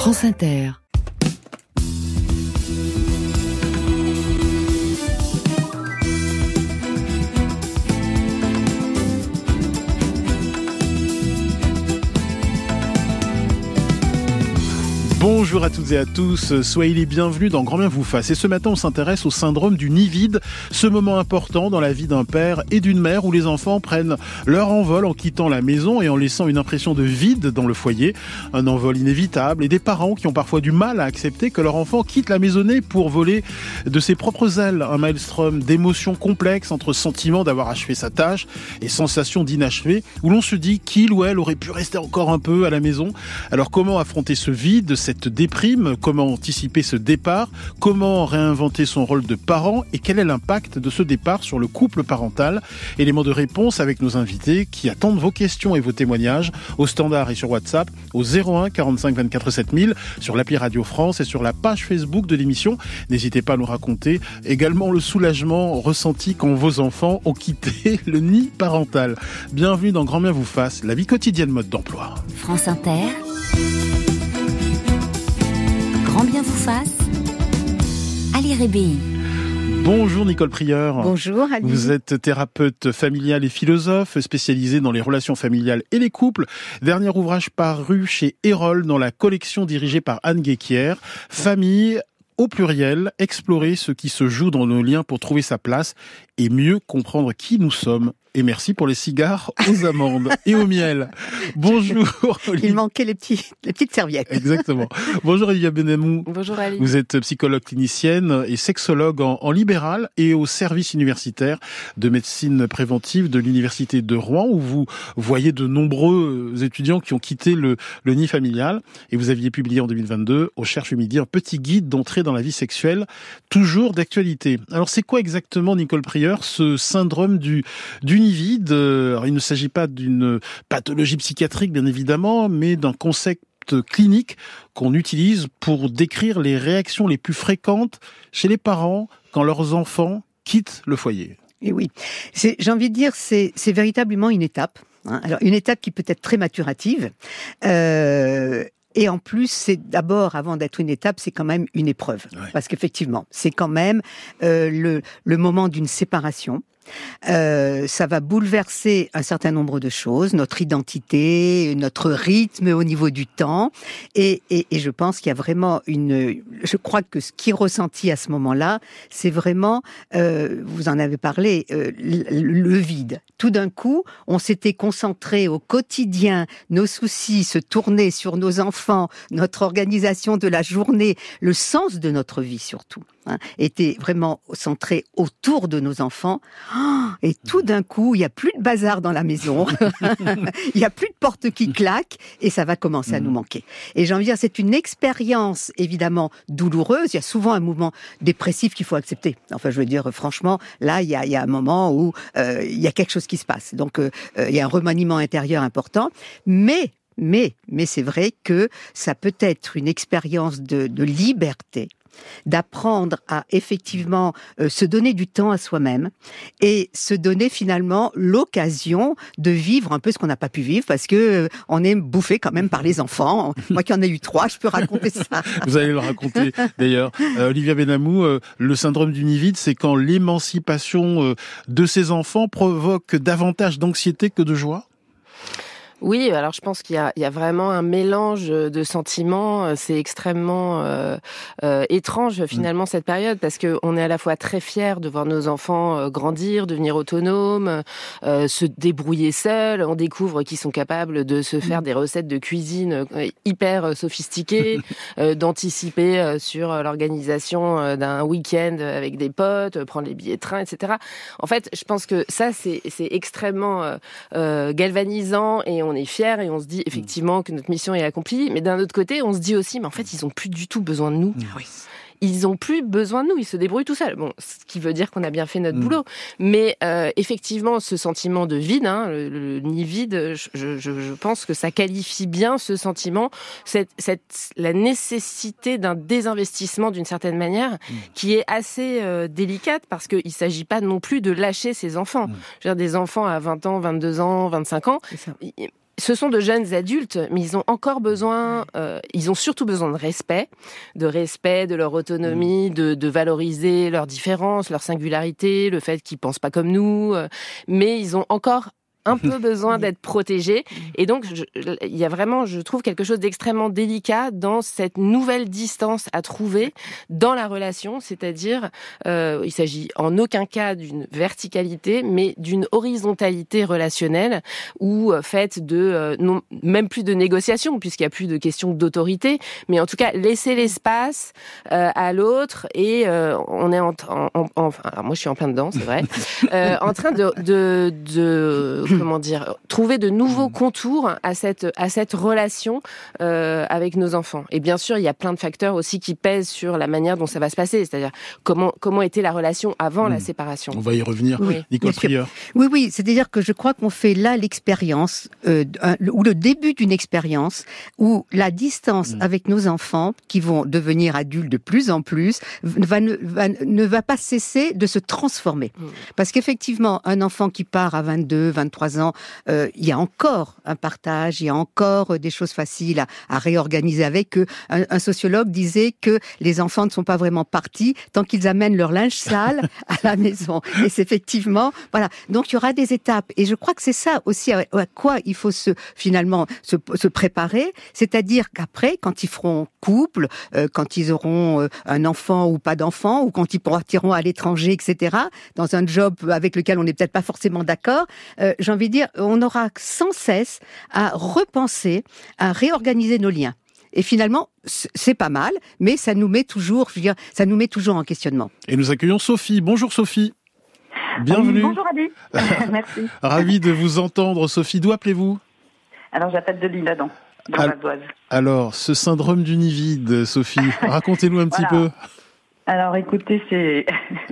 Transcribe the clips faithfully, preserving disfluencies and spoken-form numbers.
France Inter. Bonjour à toutes et à tous, soyez les bienvenus dans Grand Bien vous fasse. Et ce matin, on s'intéresse au syndrome du nid vide, ce moment important dans la vie d'un père et d'une mère où les enfants prennent leur envol en quittant la maison et en laissant une impression de vide dans le foyer. Un envol inévitable et des parents qui ont parfois du mal à accepter que leur enfant quitte la maisonnée pour voler de ses propres ailes. Un maelstrom d'émotions complexes entre sentiment d'avoir achevé sa tâche et sensation d'inachevé où l'on se dit qu'il ou elle aurait pu rester encore un peu à la maison. Alors comment affronter ce vide, cette déprime, comment anticiper ce départ, comment réinventer son rôle de parent et quel est l'impact de ce départ sur le couple parental. Éléments de réponse avec nos invités qui attendent vos questions et vos témoignages au standard et sur WhatsApp au zéro un quarante-cinq vingt-quatre sept mille, sur l'appli Radio France et sur la page Facebook de l'émission. N'hésitez pas à nous raconter également le soulagement ressenti quand vos enfants ont quitté le nid parental. Bienvenue dans Grand Bien vous fasse, la vie quotidienne mode d'emploi. France Inter. Grand Bien vous fasse, Ali Rébéi. Bonjour Nicole Prieur. Bonjour Ali. Vous êtes thérapeute familiale et philosophe, spécialisée dans les relations familiales et les couples. Dernier ouvrage paru chez Erol dans la collection dirigée par Anne Guéquière, Famille au pluriel, explorer ce qui se joue dans nos liens pour trouver sa place et mieux comprendre qui nous sommes. Et merci pour les cigares aux amandes et au miel. Bonjour Olivier. Il manquait les, petits, les petites serviettes. Exactement. Bonjour Olivia Benamou. Bonjour Ali. Vous êtes psychologue clinicienne et sexologue en, en libéral et au service universitaire de médecine préventive de l'université de Rouen où vous voyez de nombreux étudiants qui ont quitté le, le nid familial. Et vous aviez publié en deux mille vingt-deux au Cherche Midi un petit guide d'entrée dans la vie sexuelle, toujours d'actualité. Alors c'est quoi exactement, Nicole Prieur, ce syndrome du, du vide? Alors, il ne s'agit pas d'une pathologie psychiatrique, bien évidemment, mais d'un concept clinique qu'on utilise pour décrire les réactions les plus fréquentes chez les parents quand leurs enfants quittent le foyer. Et oui, c'est, j'ai envie de dire, c'est, c'est véritablement une étape. Hein. Alors, une étape qui peut être très maturative. Euh, Et en plus, c'est d'abord, avant d'être une étape, c'est quand même une épreuve. Ouais. Parce qu'effectivement, c'est quand même euh, le, le moment d'une séparation. Euh, ça va bouleverser un certain nombre de choses, notre identité, notre rythme au niveau du temps, et, et, et je pense qu'il y a vraiment une. Je crois que ce qui est ressenti à ce moment-là, c'est vraiment, euh, vous en avez parlé, euh, le, le vide. Tout d'un coup, on s'était concentré au quotidien, nos soucis se tournaient sur nos enfants, notre organisation de la journée, le sens de notre vie surtout, hein, était vraiment centré autour de nos enfants. Et tout d'un coup, il n'y a plus de bazar dans la maison, il n'y a plus de porte qui claque, et ça va commencer à nous manquer. Et j'ai envie de dire, c'est une expérience évidemment douloureuse. Il y a souvent un mouvement dépressif qu'il faut accepter. Enfin, je veux dire, franchement, là, il y a, il y a un moment où euh, il y a quelque chose qui se passe. Donc, euh, il y a un remaniement intérieur important, mais mais mais c'est vrai que ça peut être une expérience de, de liberté, d'apprendre à effectivement euh, se donner du temps à soi-même et se donner finalement l'occasion de vivre un peu ce qu'on n'a pas pu vivre parce que euh, on est bouffé quand même par les enfants. Moi qui en ai eu trois, je peux raconter ça. Vous allez le raconter d'ailleurs. Euh, Olivia Benamou, euh, le syndrome du nid vide, c'est quand l'émancipation euh, de ses enfants provoque davantage d'anxiété que de joie? Oui, alors je pense qu'il y a, il y a vraiment un mélange de sentiments. C'est extrêmement euh, euh, étrange finalement cette période parce que on est à la fois très fiers de voir nos enfants grandir, devenir autonomes, euh, se débrouiller seuls. On découvre qu'ils sont capables de se faire des recettes de cuisine hyper sophistiquées, euh, d'anticiper sur l'organisation d'un week-end avec des potes, prendre les billets de train, et cetera. En fait, je pense que ça c'est, c'est extrêmement euh, galvanisant et on on est fiers et on se dit effectivement que notre mission est accomplie, mais d'un autre côté, on se dit aussi, mais en fait, ils ont plus du tout besoin de nous. Oui. Ils ont plus besoin de nous, ils se débrouillent tout seuls. Bon, ce qui veut dire qu'on a bien fait notre mmh. boulot. Mais euh, effectivement, ce sentiment de vide, hein, le, le nid vide, je, je, je pense que ça qualifie bien ce sentiment, cette, cette, la nécessité d'un désinvestissement d'une certaine manière, mmh. qui est assez euh, délicate parce qu'il ne s'agit pas non plus de lâcher ses enfants. Mmh. Je veux dire, des enfants à vingt ans, vingt-deux ans, vingt-cinq ans, ce sont de jeunes adultes, mais ils ont encore besoin, euh, ils ont surtout besoin de respect, de respect de leur autonomie, de, de valoriser leurs différences, leur singularité, le fait qu'ils pensent pas comme nous, euh, mais ils ont encore un peu besoin d'être protégés. Et donc, je, il y a vraiment, je trouve, quelque chose d'extrêmement délicat dans cette nouvelle distance à trouver dans la relation, c'est-à-dire, euh, il s'agit en aucun cas d'une verticalité, mais d'une horizontalité relationnelle ou euh, faite de, euh, non, même plus de négociation, puisqu'il n'y a plus de question d'autorité, mais en tout cas, laisser l'espace euh, à l'autre et euh, on est en, en, en, en enfin, alors moi je suis en plein dedans, c'est vrai, euh, en train de, de, de comment dire, trouver de nouveaux contours à cette à cette relation euh, avec nos enfants. Et bien sûr, il y a plein de facteurs aussi qui pèsent sur la manière dont ça va se passer, c'est-à-dire comment comment était la relation avant mmh. la séparation. On va y revenir. Oui, Nicole Prieur. Oui, oui, c'est-à-dire que je crois qu'on fait là l'expérience euh, ou le début d'une expérience où la distance mmh. avec nos enfants, qui vont devenir adultes de plus en plus, va ne va, ne va pas cesser de se transformer. Mmh. Parce qu'effectivement, un enfant qui part à vingt-deux, vingt-trois ans, euh, il y a encore un partage, il y a encore des choses faciles à, à réorganiser avec eux. Un, un sociologue disait que les enfants ne sont pas vraiment partis tant qu'ils amènent leur linge sale à la maison. Et c'est effectivement, voilà. Donc il y aura des étapes. Et je crois que c'est ça aussi à, à quoi il faut se finalement se, se préparer. C'est-à-dire qu'après, quand ils feront couple, euh, quand ils auront euh, un enfant ou pas d'enfant, ou quand ils partiront à l'étranger, et cetera, dans un job avec lequel on n'est peut-être pas forcément d'accord, euh, j'ai envie de dire, on aura sans cesse à repenser, à réorganiser nos liens. Et finalement, c'est pas mal, mais ça nous met toujours, je veux dire, ça nous met toujours en questionnement. Et nous accueillons Sophie. Bonjour Sophie. Bienvenue. Oui, bonjour Adi. Merci. Ravi de vous entendre, Sophie. D'où appelez-vous ? Alors j'appelle de l'Isle-Adam, dans Al- l'Ardoise. Alors, ce syndrome du nid vide, Sophie, racontez-nous un petit voilà. peu. Alors écoutez, c'est...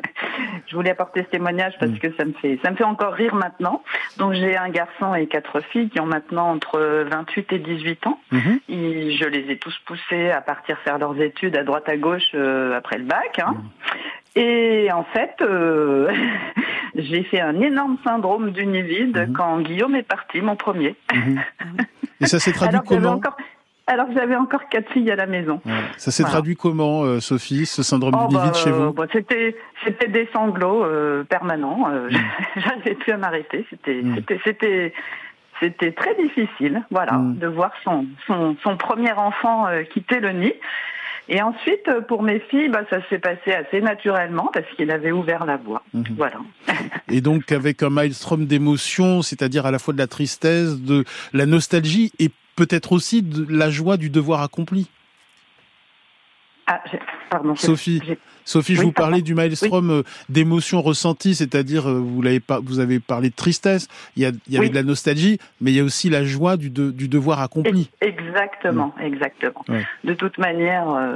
je voulais apporter ce témoignage parce que ça me fait ça me fait encore rire maintenant. Donc j'ai un garçon et quatre filles qui ont maintenant entre vingt-huit et dix-huit ans. Mm-hmm. Et je les ai tous poussés à partir faire leurs études à droite à gauche euh, après le bac. Hein. Mm. Et en fait, euh, j'ai fait un énorme syndrome du nid vide mm-hmm. quand Guillaume est parti, mon premier. Mm-hmm. Et ça s'est traduit Alors, comment encore... Alors que j'avais encore quatre filles à la maison. Ouais. Ça s'est voilà. traduit comment, euh, Sophie, ce syndrome oh, du nid vide bah, chez vous ? bah, C'était c'était des sanglots euh, permanents. Euh, mm. J'arrivais plus à m'arrêter. C'était mm. c'était c'était c'était très difficile, voilà, mm. de voir son son son premier enfant euh, quitter le nid. Et ensuite, pour mes filles, bah, ça s'est passé assez naturellement parce qu'il avait ouvert la voie. Mmh. Voilà. Et donc, avec un maelstrom d'émotions, c'est-à-dire à la fois de la tristesse, de la nostalgie et peut-être aussi de la joie du devoir accompli. Ah, j'ai... pardon. Sophie, j'ai... Sophie, je oui, vous parlais pardon. du maelstrom oui. d'émotions ressenties, c'est-à-dire vous l'avez pas, vous avez parlé de tristesse. Il y, a, il y avait oui. de la nostalgie, mais il y a aussi la joie du, de, du devoir accompli. Exactement, mmh. exactement. Ouais. De toute manière, euh,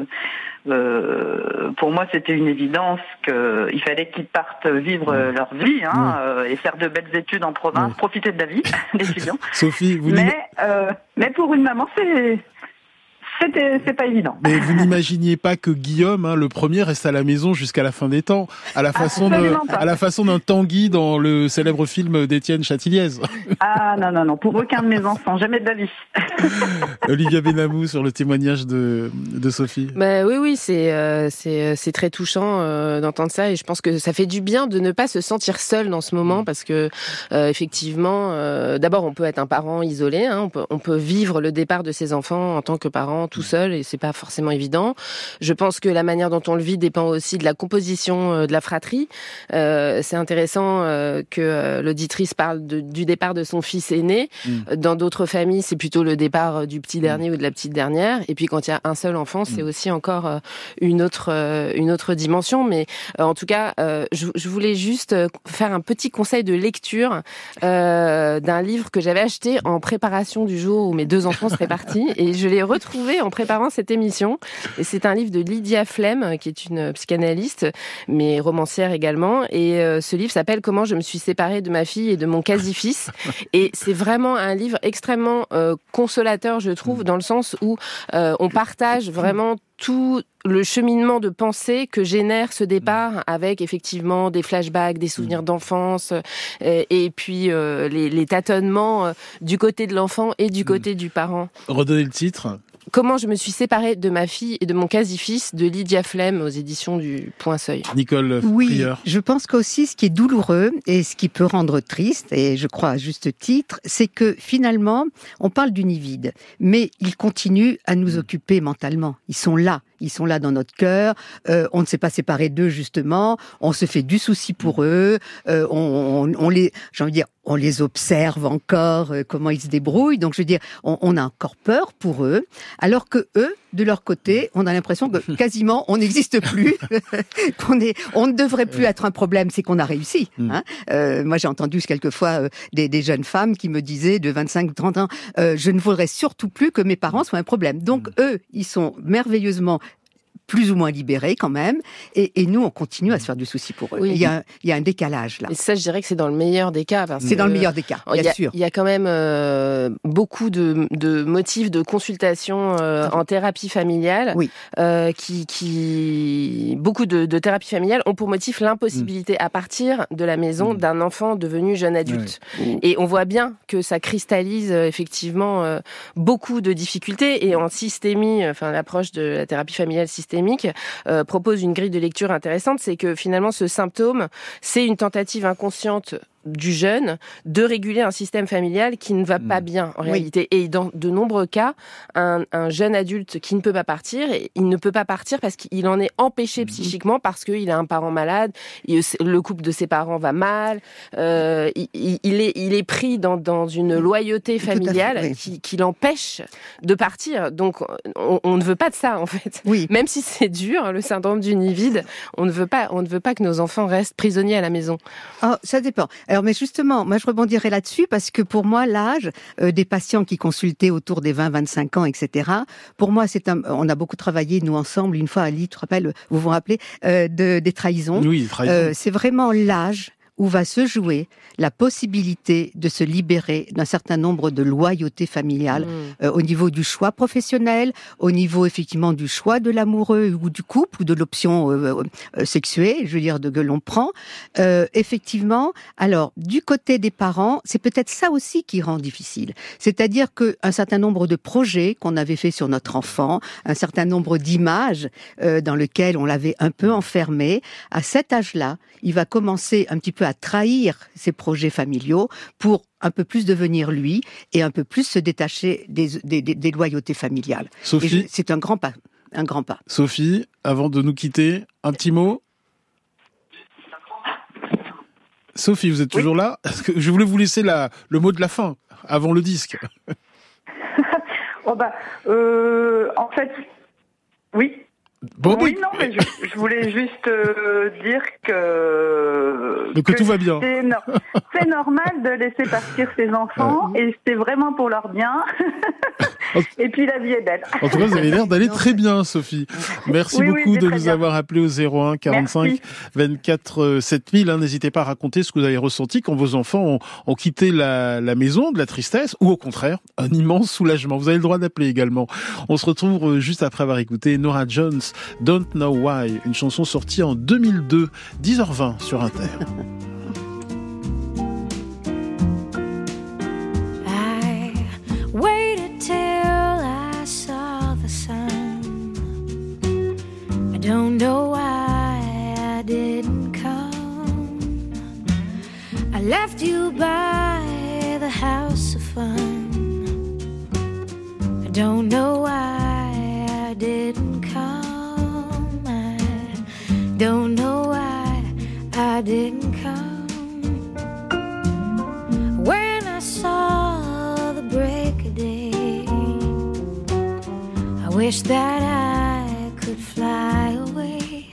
euh, pour moi, c'était une évidence qu'il fallait qu'ils partent vivre mmh. leur vie hein, mmh. euh, et faire de belles études en province, mmh. profiter de la vie, les étudiants. Sophie, vous mais, euh, mais pour une maman, c'est C'était, c'est pas évident. Mais vous n'imaginiez pas que Guillaume, hein, le premier, reste à la maison jusqu'à la fin des temps, à la façon de, à la façon d'un Tanguy dans le célèbre film d'Étienne Châtilliez. Ah non non non, pour aucun de mes enfants, jamais de la vie. Olivia Benamou sur le témoignage de de Sophie. Bah oui oui, c'est euh, c'est c'est très touchant euh, d'entendre ça et je pense que ça fait du bien de ne pas se sentir seul dans ce moment parce que euh, effectivement, euh, d'abord on peut être un parent isolé, hein, on peut on peut vivre le départ de ses enfants en tant que parent tout seul et c'est pas forcément évident. Je pense que la manière dont on le vit dépend aussi de la composition de la fratrie. Euh, c'est intéressant euh, que euh, l'auditrice parle de, du départ de son fils aîné. Mmh. Dans d'autres familles, c'est plutôt le départ du petit dernier mmh. ou de la petite dernière. Et puis quand il y a un seul enfant, c'est mmh. aussi encore euh, une autre euh, une autre dimension. Mais euh, en tout cas, euh, je, je voulais juste faire un petit conseil de lecture euh, d'un livre que j'avais acheté en préparation du jour où mes deux enfants seraient partis et je l'ai retrouvé pensé en préparant cette émission. Et c'est un livre de Lydia Flem, qui est une psychanalyste, mais romancière également. Et euh, ce livre s'appelle « Comment je me suis séparée de ma fille et de mon quasi-fils ». Et c'est vraiment un livre extrêmement euh, consolateur, je trouve, dans le sens où euh, on partage vraiment tout le cheminement de pensée que génère ce départ, avec effectivement des flashbacks, des souvenirs d'enfance, euh, et puis euh, les, les tâtonnements euh, du côté de l'enfant et du côté du parent. Redonnez le titre. Comment je me suis séparée de ma fille et de mon quasi-fils, de Lydia Flem, aux éditions du Point Seuil. Nicole Oui, Prieur. Je pense qu'aussi ce qui est douloureux et ce qui peut rendre triste, et je crois à juste titre, c'est que finalement, on parle du nid vide, mais ils continuent à nous occuper mentalement. Ils sont là. Ils sont là dans notre cœur. Euh, on ne s'est pas séparé d'eux justement. On se fait du souci pour eux. Euh, on, on, on les, j'ai envie de dire, on les observe encore euh, comment ils se débrouillent. Donc je veux dire, on, on a encore peur pour eux, alors que eux, de leur côté, on a l'impression que quasiment on n'existe plus, qu'on est, on ne devrait plus être un problème. C'est qu'on a réussi. Hein. Euh, moi, j'ai entendu quelquefois euh, des, des jeunes femmes qui me disaient de vingt-cinq, trente ans, euh, je ne voudrais surtout plus que mes parents soient un problème. Donc eux, ils sont merveilleusement plus ou moins libérés quand même, et, et nous on continue à se faire du souci pour eux. Oui. Il y a, il y a un décalage là. Et ça, je dirais que c'est dans le meilleur des cas. Parce c'est que, dans le meilleur des cas, bien il y a, sûr. Il y a quand même euh, beaucoup de, de motifs de consultation euh, en thérapie familiale, oui. euh, qui, qui beaucoup de, de thérapies familiales ont pour motif l'impossibilité mmh. à partir de la maison mmh. d'un enfant devenu jeune adulte. Oui. Et on voit bien que ça cristallise euh, effectivement euh, beaucoup de difficultés. Et en systémie, enfin l'approche de la thérapie familiale systémique Euh, propose une grille de lecture intéressante, c'est que finalement ce symptôme, c'est une tentative inconsciente du jeune de réguler un système familial qui ne va pas bien en oui. réalité. Et dans de nombreux cas, un, un jeune adulte qui ne peut pas partir, il ne peut pas partir parce qu'il en est empêché mmh. psychiquement, parce qu'il a un parent malade, il, le couple de ses parents va mal, euh, il, il, est, il est pris dans, dans une loyauté familiale fait, oui. qui, qui l'empêche de partir. Donc on, on ne veut pas de ça en fait. Oui. Même si c'est dur, le syndrome du nid vide, on ne veut pas, on ne veut pas que nos enfants restent prisonniers à la maison. Oh, ça dépend. Alors, mais justement, moi, je rebondirais là-dessus parce que pour moi, l'âge euh, des patients qui consultaient autour des vingt, vingt-cinq ans, et cetera, pour moi, c'est un, on a beaucoup travaillé, nous, ensemble, une fois, Ali, tu te rappelles, vous vous rappelez, euh, de, des trahisons. Oui, des trahisons. Euh, c'est vraiment l'âge où va se jouer la possibilité de se libérer d'un certain nombre de loyautés familiales mmh. euh, au niveau du choix professionnel, au niveau effectivement du choix de l'amoureux ou du couple ou de l'option euh, euh, sexuée, je veux dire, de que l'on prend. Euh, effectivement, alors du côté des parents, c'est peut-être ça aussi qui rend difficile. C'est-à-dire qu'un certain nombre de projets qu'on avait fait sur notre enfant, un certain nombre d'images euh, dans lesquelles on l'avait un peu enfermé, à cet âge-là, il va commencer un petit peu à trahir ses projets familiaux pour un peu plus devenir lui et un peu plus se détacher des, des, des, des loyautés familiales. Sophie, je, c'est un grand pas, un grand pas. Sophie, avant de nous quitter, un petit mot. Sophie, vous êtes toujours oui. là ? Parce que je voulais vous laisser la, le mot de la fin, avant le disque. oh bah, euh, en fait, oui. Bon, oui, non, mais je, je voulais juste euh, dire que... Donc que, que tout va bien. C'est, no- c'est normal de laisser partir ses enfants, euh... et c'est vraiment pour leur bien. Et puis la vie est belle. En tout cas, vous avez l'air d'aller très bien, Sophie. Merci oui, beaucoup oui, de nous bien. avoir appelés au zéro un quarante-cinq vingt-quatre sept mille. Hein, n'hésitez pas à raconter ce que vous avez ressenti quand vos enfants ont, ont quitté la, la maison, de la tristesse, ou au contraire, un immense soulagement. Vous avez le droit d'appeler également. On se retrouve juste après avoir écouté Norah Jones, Don't Know Why, une chanson sortie en deux mille deux, dix heures vingt sur Inter. I waited till I saw the sun. I don't know why I didn't come. I left you by the house of fun. I don't know why I didn't come. Don't know why I didn't come. When I saw the break of day, I wish that I could fly away.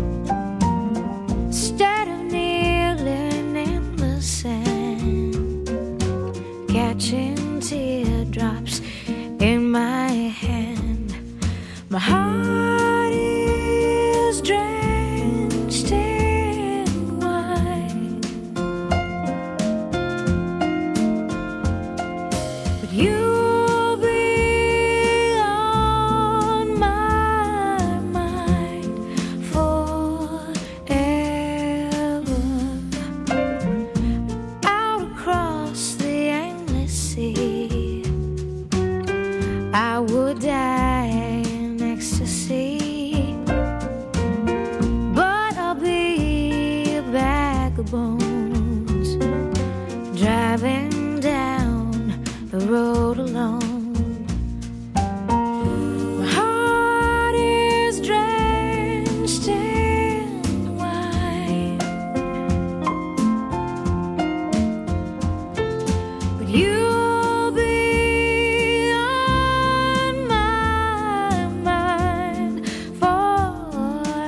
Instead of kneeling in the sand, catching teardrops in my hand. My heart is drenched in wine, but you'll be on my mind forever. Out across the endless sea, I would die in ecstasy, but I'll be a bag of bones driving down the road alone. My heart is drenched in wine, but you'll be on my mind forever.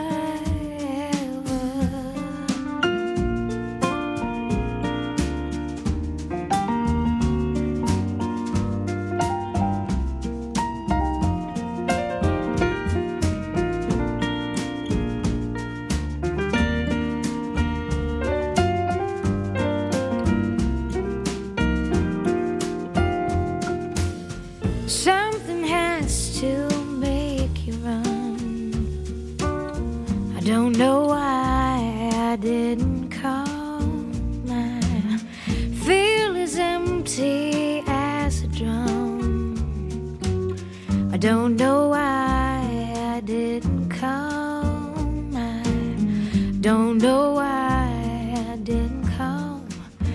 Something has to make you run. I don't know why I didn't come. I feel as empty as a drum. I don't know why I didn't come. I don't know why I didn't come.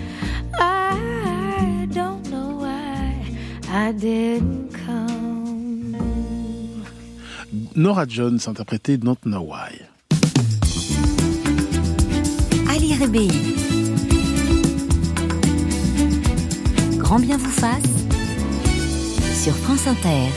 I don't know why I didn't come. Norah Jones, interprétée Don't Know Why. Ali Rébéi. Grand bien vous fasse sur France Inter.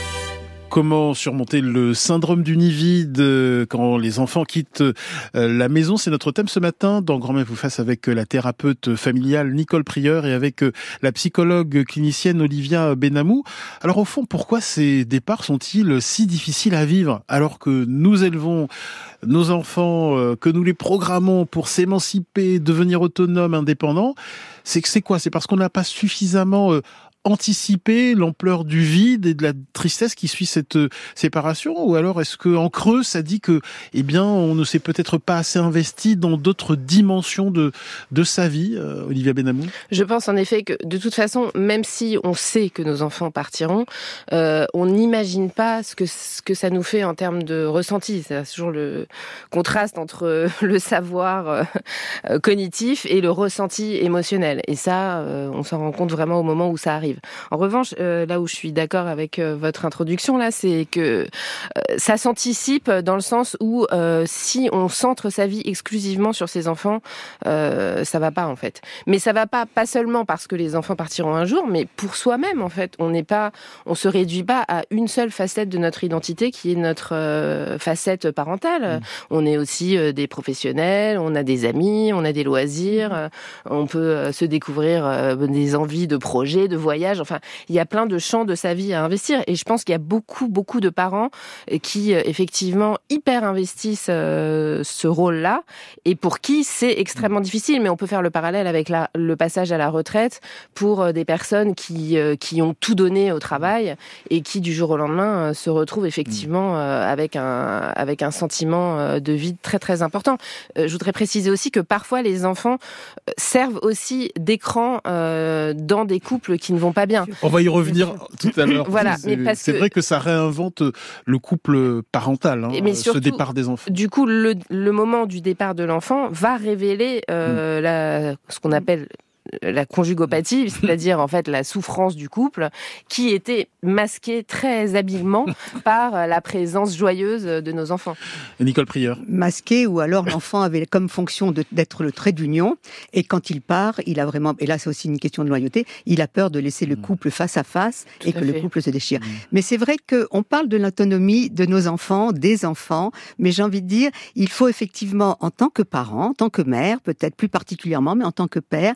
Comment surmonter le syndrome du nid vide euh, quand les enfants quittent euh, la maison? C'est notre thème ce matin dans Grand bien vous fasse avec euh, la thérapeute familiale Nicole Prieur et avec euh, la psychologue clinicienne Olivia Benamou. Alors au fond, pourquoi ces départs sont-ils si difficiles à vivre alors que nous élevons nos enfants, euh, que nous les programmons pour s'émanciper, devenir autonomes, indépendants? C'est que c'est quoi? C'est parce qu'on n'a pas suffisamment euh, anticiper l'ampleur du vide et de la tristesse qui suit cette euh, séparation, ou alors est-ce que en creux ça dit que eh bien on ne s'est peut-être pas assez investi dans d'autres dimensions de de sa vie, euh, Olivia Benamou? Je pense en effet que de toute façon, même si on sait que nos enfants partiront, euh, on n'imagine pas ce que ce que ça nous fait en termes de ressenti. C'est toujours le contraste entre le savoir euh, cognitif et le ressenti émotionnel. Et ça, euh, on s'en rend compte vraiment au moment où ça arrive. En revanche, euh, là où je suis d'accord avec euh, votre introduction, là, c'est que euh, ça s'anticipe dans le sens où euh, si on centre sa vie exclusivement sur ses enfants, euh, ça va pas en fait. Mais ça va pas, pas seulement parce que les enfants partiront un jour, mais pour soi-même en fait. On n'est pas, on se réduit pas à une seule facette de notre identité qui est notre euh, facette parentale. Mmh. On est aussi euh, des professionnels, on a des amis, on a des loisirs, euh, on peut euh, se découvrir euh, des envies de projets, de voyages. Enfin, il y a plein de champs de sa vie à investir. Et je pense qu'il y a beaucoup, beaucoup de parents qui, effectivement, hyper investissent euh, ce rôle-là et pour qui c'est extrêmement difficile. Mais on peut faire le parallèle avec la, le passage à la retraite pour euh, des personnes qui, euh, qui ont tout donné au travail et qui, du jour au lendemain, euh, se retrouvent effectivement euh, avec, un, avec un sentiment euh, de vide très, très important. Euh, je voudrais préciser aussi que parfois, les enfants euh, servent aussi d'écran euh, dans des couples qui ne vont pas bien. On va y revenir tout à l'heure. Voilà, c'est, mais parce c'est que... vrai que ça réinvente le couple parental, hein, mais surtout, ce départ des enfants. Du coup, le, le moment du départ de l'enfant va révéler euh, mmh. la, ce qu'on appelle la conjugopathie, c'est-à-dire en fait la souffrance du couple, qui était masquée très habilement par la présence joyeuse de nos enfants. Nicole Prieur. Masquée, ou alors l'enfant avait comme fonction de, d'être le trait d'union, et quand il part, il a vraiment, et là c'est aussi une question de loyauté, il a peur de laisser le couple face à face Tout et que fait. le couple se déchire. Mmh. Mais c'est vrai qu'on parle de l'autonomie de nos enfants, des enfants, mais j'ai envie de dire, il faut effectivement, en tant que parent, en tant que mère, peut-être plus particulièrement, mais en tant que père,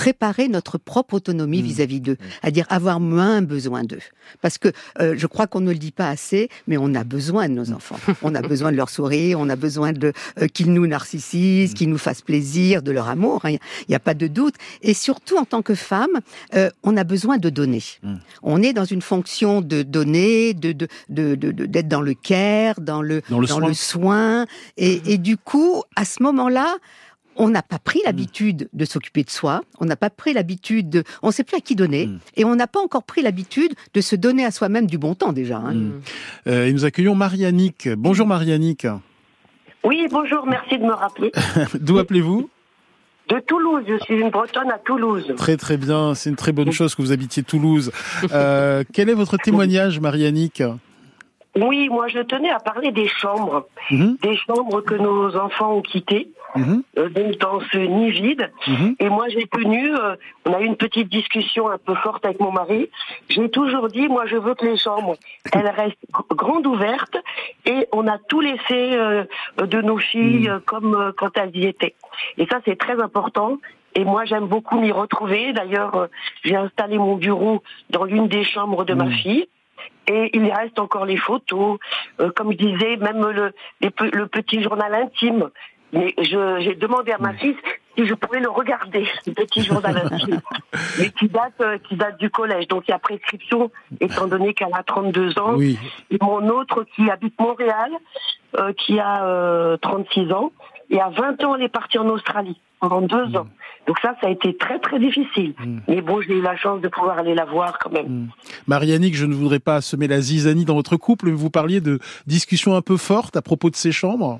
préparer notre propre autonomie Mmh. vis-à-vis d'eux, c'est-à-dire avoir moins besoin d'eux. Parce que euh, je crois qu'on ne le dit pas assez, mais on a besoin de nos enfants. On a besoin de leur sourire, on a besoin de euh, qu'ils nous narcissisent, qu'ils nous fassent plaisir, de leur amour. Il n'y a pas de doute. Et surtout, en tant que femme, euh, on a besoin de donner. Mmh. On est dans une fonction de donner, de, de, de, de, de d'être dans le care, dans le, dans le dans soin. le soin. Et, et du coup, à ce moment-là, on n'a pas pris l'habitude de s'occuper de soi, on n'a pas pris l'habitude de... On ne sait plus à qui donner, mmh. et on n'a pas encore pris l'habitude de se donner à soi-même du bon temps déjà. Hein. Mmh. Euh, et nous accueillons Mariannick. Bonjour Mariannick. Oui, bonjour, merci de me rappeler. D'où appelez-vous ? De Toulouse, je suis une Bretonne à Toulouse. Très très bien, c'est une très bonne chose que vous habitiez Toulouse. Euh, quel est votre témoignage, Mariannick ? Oui, moi je tenais à parler des chambres, mmh. des chambres que nos enfants ont quittées, mmh. euh, donc dans ce nid vide. Mmh. Et moi j'ai tenu, euh, on a eu une petite discussion un peu forte avec mon mari. J'ai toujours dit, moi je veux que les chambres, elles restent grandes ouvertes et on a tout laissé euh, de nos filles mmh. comme euh, quand elles y étaient. Et ça c'est très important. Et moi, j'aime beaucoup m'y retrouver. D'ailleurs, euh, j'ai installé mon bureau dans l'une des chambres de mmh. ma fille. Et il reste encore les photos, euh, comme je disais, même le, les, le petit journal intime. Mais je, j'ai demandé à ma fille si je pouvais le regarder, le petit journal intime, mais qui date, euh, qui date du collège. Donc il y a prescription, étant donné qu'elle a trente-deux ans. Oui. Et mon autre qui habite Montréal, euh, qui a euh, trente-six ans, et à vingt ans, elle est partie en Australie pendant deux mmh. ans. Donc ça, ça a été très très difficile. Mmh. Mais bon, j'ai eu la chance de pouvoir aller la voir quand même. Mmh. Mariannick, je ne voudrais pas semer la zizanie dans votre couple, mais vous parliez de discussions un peu fortes à propos de ces chambres.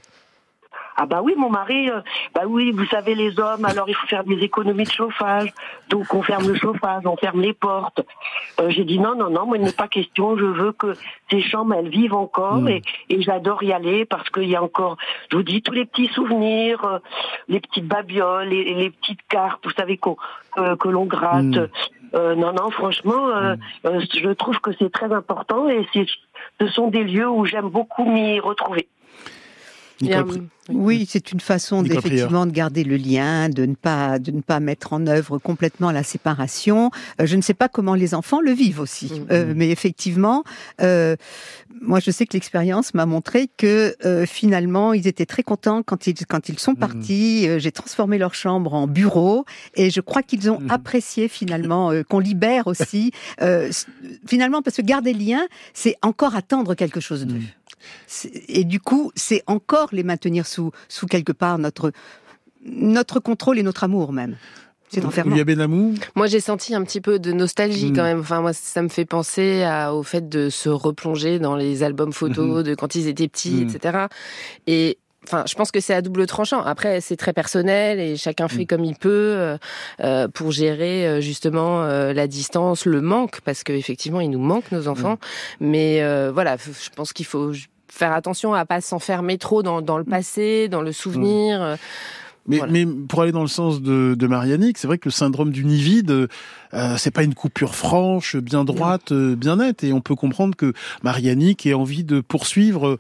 Ah bah oui, mon mari, euh, bah oui, vous savez les hommes, alors il faut faire des économies de chauffage, donc on ferme le chauffage, on ferme les portes. Euh, j'ai dit non, non, non, moi il n'est pas question, je veux que ces chambres elles vivent encore mmh. et, et j'adore y aller parce qu'il y a encore, je vous dis, tous les petits souvenirs, euh, les petites babioles, les, les petites cartes, vous savez qu'on, euh, que l'on gratte. Mmh. Euh, non, non, franchement, euh, mmh. euh, je trouve que c'est très important et c'est, ce sont des lieux où j'aime beaucoup m'y retrouver. Nicole... Oui, c'est une façon Nicole d'effectivement Prieur. de garder le lien, de ne pas de ne pas mettre en œuvre complètement la séparation. Euh, je ne sais pas comment les enfants le vivent aussi, mmh. euh, mais effectivement, euh, moi je sais que l'expérience m'a montré que euh, finalement ils étaient très contents quand ils quand ils sont partis. Mmh. Euh, j'ai transformé leur chambre en bureau et je crois qu'ils ont mmh. apprécié finalement euh, qu'on libère aussi. Euh, finalement, parce que garder le lien, c'est encore attendre quelque chose d'eux. Mmh. Et du coup, c'est encore les maintenir sous, sous quelque part notre, notre contrôle et notre amour même. C'est enfermant. Moi, j'ai senti un petit peu de nostalgie mmh. quand même. Enfin, moi, ça me fait penser à, au fait de se replonger dans les albums photos mmh. de quand ils étaient petits, mmh. et cetera. Et enfin, je pense que c'est à double tranchant. Après, c'est très personnel et chacun fait mmh. comme il peut euh, pour gérer euh, justement euh, la distance, le manque, parce qu'effectivement, il nous manque nos enfants. Mmh. Mais euh, voilà, je pense qu'il faut faire attention à pas s'enfermer trop dans, dans le passé, dans le souvenir. Mmh. Mais, voilà. mais pour aller dans le sens de, de Mariannick, c'est vrai que le syndrome du nid vide, euh, c'est pas une coupure franche, bien droite, euh, bien nette, et on peut comprendre que Mariannick ait envie de poursuivre,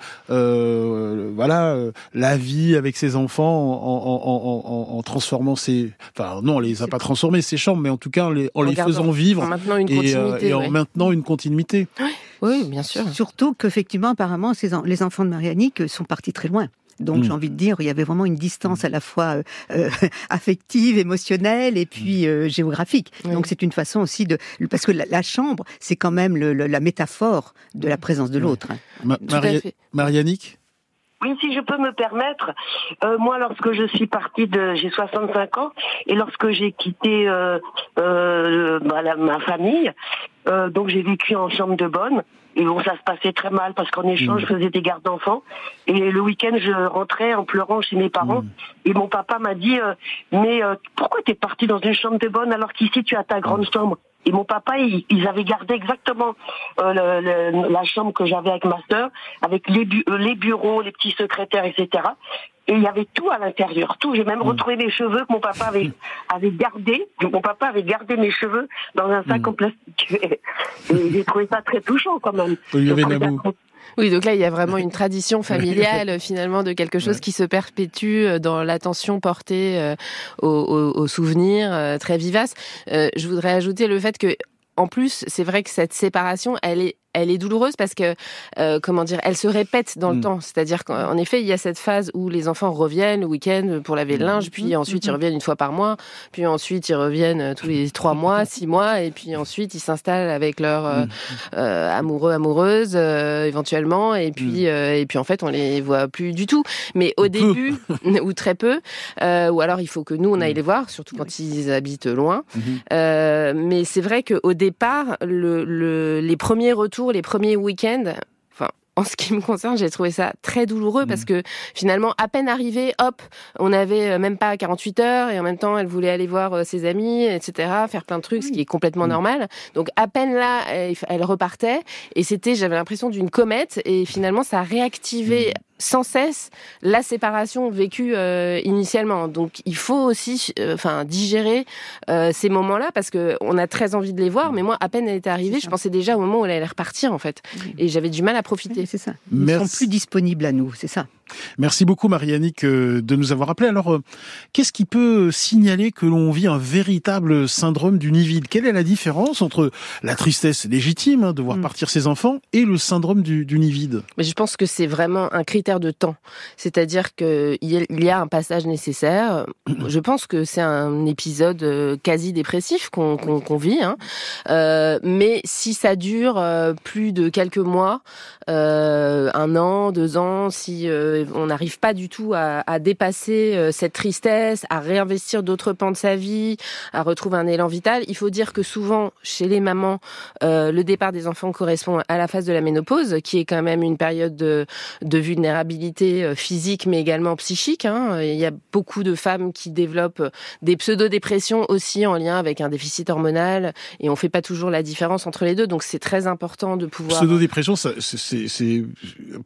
euh, voilà, euh, la vie avec ses enfants en, en, en, en, en transformant ses, enfin non, on les a pas transformés ces chambres, mais en tout cas en les, en les faisant vivre en maintenant une et, euh, et en ouais. maintenant une continuité. Oui, oui, bien sûr. Surtout qu'effectivement, apparemment, ces en, les enfants de Mariannick sont partis très loin. Donc, mmh. j'ai envie de dire, il y avait vraiment une distance à la fois euh, affective, émotionnelle et puis euh, géographique. Oui. Donc, c'est une façon aussi de... Parce que la, la chambre, c'est quand même le, le, la métaphore de la présence de l'autre. Hein. Ma- Maria- Mariannick ? Oui, si je peux me permettre, euh, moi, lorsque je suis partie de... J'ai soixante-cinq ans, et lorsque j'ai quitté euh, euh, bah, la, ma famille, euh, donc j'ai vécu en chambre de bonne. Et bon, ça se passait très mal parce qu'en échange, mmh. je faisais des gardes d'enfants. Et le week-end, je rentrais en pleurant chez mes parents. Mmh. Et mon papa m'a dit euh, « Mais euh, pourquoi t'es parti dans une chambre de bonne alors qu'ici, tu as ta grande chambre ?» Et mon papa, il, ils avaient gardé exactement euh, le, le, la chambre que j'avais avec ma sœur, avec les, bu- les bureaux, les petits secrétaires, et cetera. Et il y avait tout à l'intérieur, tout. J'ai même mmh. retrouvé mes cheveux que mon papa avait, avait gardés. Mon papa avait gardé mes cheveux dans un sac mmh. en plastique. Et j'ai trouvé ça très touchant quand même. Olivier Benamou. Oui, donc là, il y a vraiment une tradition familiale, finalement, de quelque chose ouais. qui se perpétue dans l'attention portée euh, aux, aux, aux souvenirs euh, très vivaces. Euh, je voudrais ajouter le fait que, en plus, c'est vrai que cette séparation, elle est elle est douloureuse parce que, euh, comment dire, elle se répète dans le mmh. temps. C'est-à-dire qu'en effet, il y a cette phase où les enfants reviennent le week-end pour laver le linge, puis ensuite mmh. ils reviennent une fois par mois, puis ensuite ils reviennent tous les trois mois, six mois, et puis ensuite ils s'installent avec leur euh, mmh. euh, amoureux, amoureuse, euh, éventuellement, et puis mmh. euh, et puis en fait on les voit plus du tout. Mais au début, ou très peu, euh, ou alors il faut que nous on aille les voir, surtout quand ils habitent loin. Mmh. Euh, mais c'est vrai qu'au départ, le, le, les premiers retours, les premiers week-ends, enfin, en ce qui me concerne, j'ai trouvé ça très douloureux mmh. parce que finalement, à peine arrivé, hop, on avait même pas quarante-huit heures et en même temps, elle voulait aller voir ses amis, et cetera, faire plein de trucs, ce qui est complètement mmh. normal. Donc, à peine là, elle, elle repartait et c'était, j'avais l'impression d'une comète et finalement, ça a réactivé mmh. sans cesse la séparation vécue euh, initialement. Donc, il faut aussi, enfin, euh, digérer euh, ces moments-là parce que on a très envie de les voir. Mais moi, à peine elle était arrivée, je pensais déjà au moment où elle allait repartir, en fait, oui. et j'avais du mal à profiter. Oui, c'est ça. Ils ne sont plus disponibles à nous, c'est ça. Merci beaucoup Marie-Annick de nous avoir appelé. Alors, qu'est-ce qui peut signaler que l'on vit un véritable syndrome du nid vide ? Quelle est la différence entre la tristesse légitime hein, de voir mmh. partir ses enfants et le syndrome du, du nid vide ? Mais je pense que c'est vraiment un critère de temps. C'est-à-dire qu'il y a un passage nécessaire. Je pense que c'est un épisode quasi dépressif qu'on, qu'on, qu'on vit. Hein. Euh, mais si ça dure plus de quelques mois, euh, un an, deux ans, si... Euh, on n'arrive pas du tout à, à dépasser euh, cette tristesse, à réinvestir d'autres pans de sa vie, à retrouver un élan vital. Il faut dire que souvent, chez les mamans, euh, le départ des enfants correspond à la phase de la ménopause, qui est quand même une période de, de vulnérabilité physique, mais également psychique. Hein. Il y a beaucoup de femmes qui développent des pseudo-dépressions aussi en lien avec un déficit hormonal, et on ne fait pas toujours la différence entre les deux. Donc c'est très important de pouvoir... Pseudo-dépression, ça, c'est, c'est, c'est précisé ?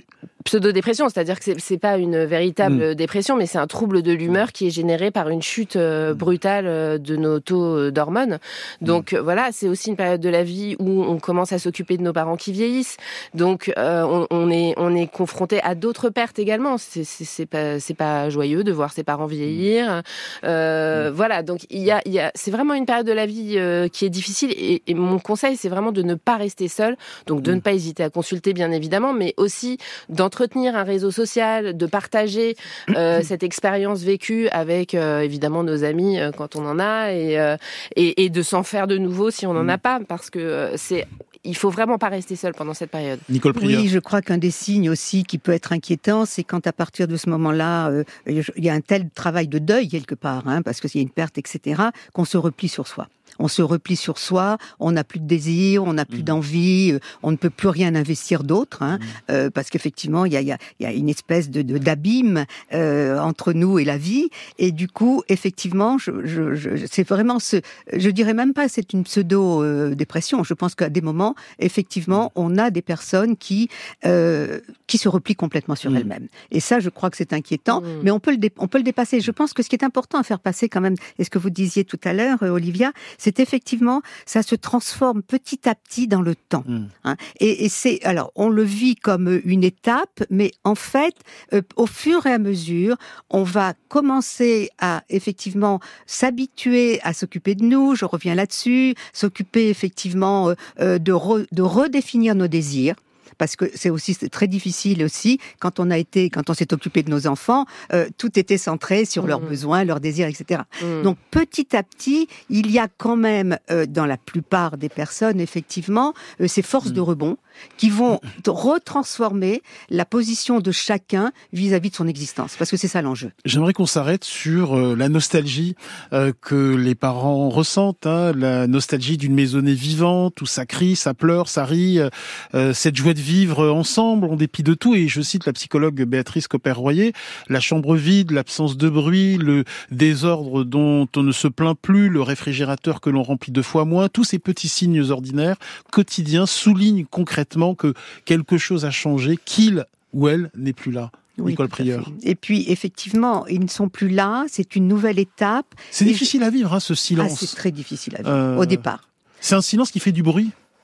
Pseudo-dépression, c'est-à-dire que c'est, c'est pas une véritable mmh. dépression, mais c'est un trouble de l'humeur qui est généré par une chute euh, brutale euh, de nos taux d'hormones. Donc mmh. euh, voilà, c'est aussi une période de la vie où on commence à s'occuper de nos parents qui vieillissent. Donc euh, on, on est on est confronté à d'autres pertes également. C'est, c'est, c'est pas c'est pas joyeux de voir ses parents vieillir. Euh, mmh. Voilà, donc il y a il y a c'est vraiment une période de la vie euh, qui est difficile. Et, et mon conseil, c'est vraiment de ne pas rester seul. Donc de mmh. ne pas hésiter à consulter, bien évidemment, mais aussi d'entretenir un réseau social, de partager euh, cette expérience vécue avec euh, évidemment nos amis euh, quand on en a et, euh, et et de s'en faire de nouveau si on n'en a pas, parce que euh, c'est il faut vraiment pas rester seul pendant cette période. Nicole Prieur. Oui, je crois qu'un des signes aussi qui peut être inquiétant, c'est quand à partir de ce moment-là, euh, il y a un tel travail de deuil quelque part, hein, parce qu'il y a une perte, et cetera, qu'on se replie sur soi. On se replie sur soi, on n'a plus de désir, on n'a plus mmh. d'envie, on ne peut plus rien investir d'autre, hein, mmh. euh, parce qu'effectivement, il y a, y, a, y a une espèce de, de d'abîme euh, entre nous et la vie, et du coup, effectivement, je, je, je, c'est vraiment ce, je dirais même pas, c'est une pseudo-dépression. Je pense qu'à des moments, effectivement, on a des personnes qui euh, qui se replient complètement sur mmh. elles-mêmes. Et ça, je crois que c'est inquiétant, mmh. mais on peut le dé- on peut le dépasser. Je pense que ce qui est important à faire passer quand même, et ce que vous disiez tout à l'heure, Olivia, c'est effectivement, ça se transforme petit à petit dans le temps. Mmh. Hein. Et, et c'est, alors, on le vit comme une étape, mais en fait, euh, au fur et à mesure, on va commencer à effectivement s'habituer à s'occuper de nous. Je reviens là-dessus, s'occuper effectivement euh, euh, de, re, de redéfinir nos désirs. Parce que c'est aussi c'est très difficile aussi quand on a été, quand on s'est occupé de nos enfants, euh, tout était centré sur mmh. leurs besoins, leurs désirs, et cetera. Mmh. Donc petit à petit, il y a quand même euh, dans la plupart des personnes effectivement euh, ces forces mmh. de rebond qui vont retransformer la position de chacun vis-à-vis de son existence, parce que c'est ça l'enjeu. J'aimerais qu'on s'arrête sur euh, la nostalgie euh, que les parents ressentent, hein, la nostalgie d'une maisonnée vivante où ça crie, ça pleure, ça rit, euh, cette joie de vivre ensemble en dépit de tout. Et je cite la psychologue Béatrice Copper-Royer, la chambre vide, l'absence de bruit, le désordre dont on ne se plaint plus, le réfrigérateur que l'on remplit deux fois moins, tous ces petits signes ordinaires quotidiens soulignent concrètement que quelque chose a changé, qu'il ou elle n'est plus là. Oui, Nicole Prieur. Et puis, effectivement, ils ne sont plus là, c'est une nouvelle étape. C'est difficile je... à vivre, hein, ce silence. Ah, c'est très difficile à vivre, euh... au départ. C'est un silence qui fait du bruit ?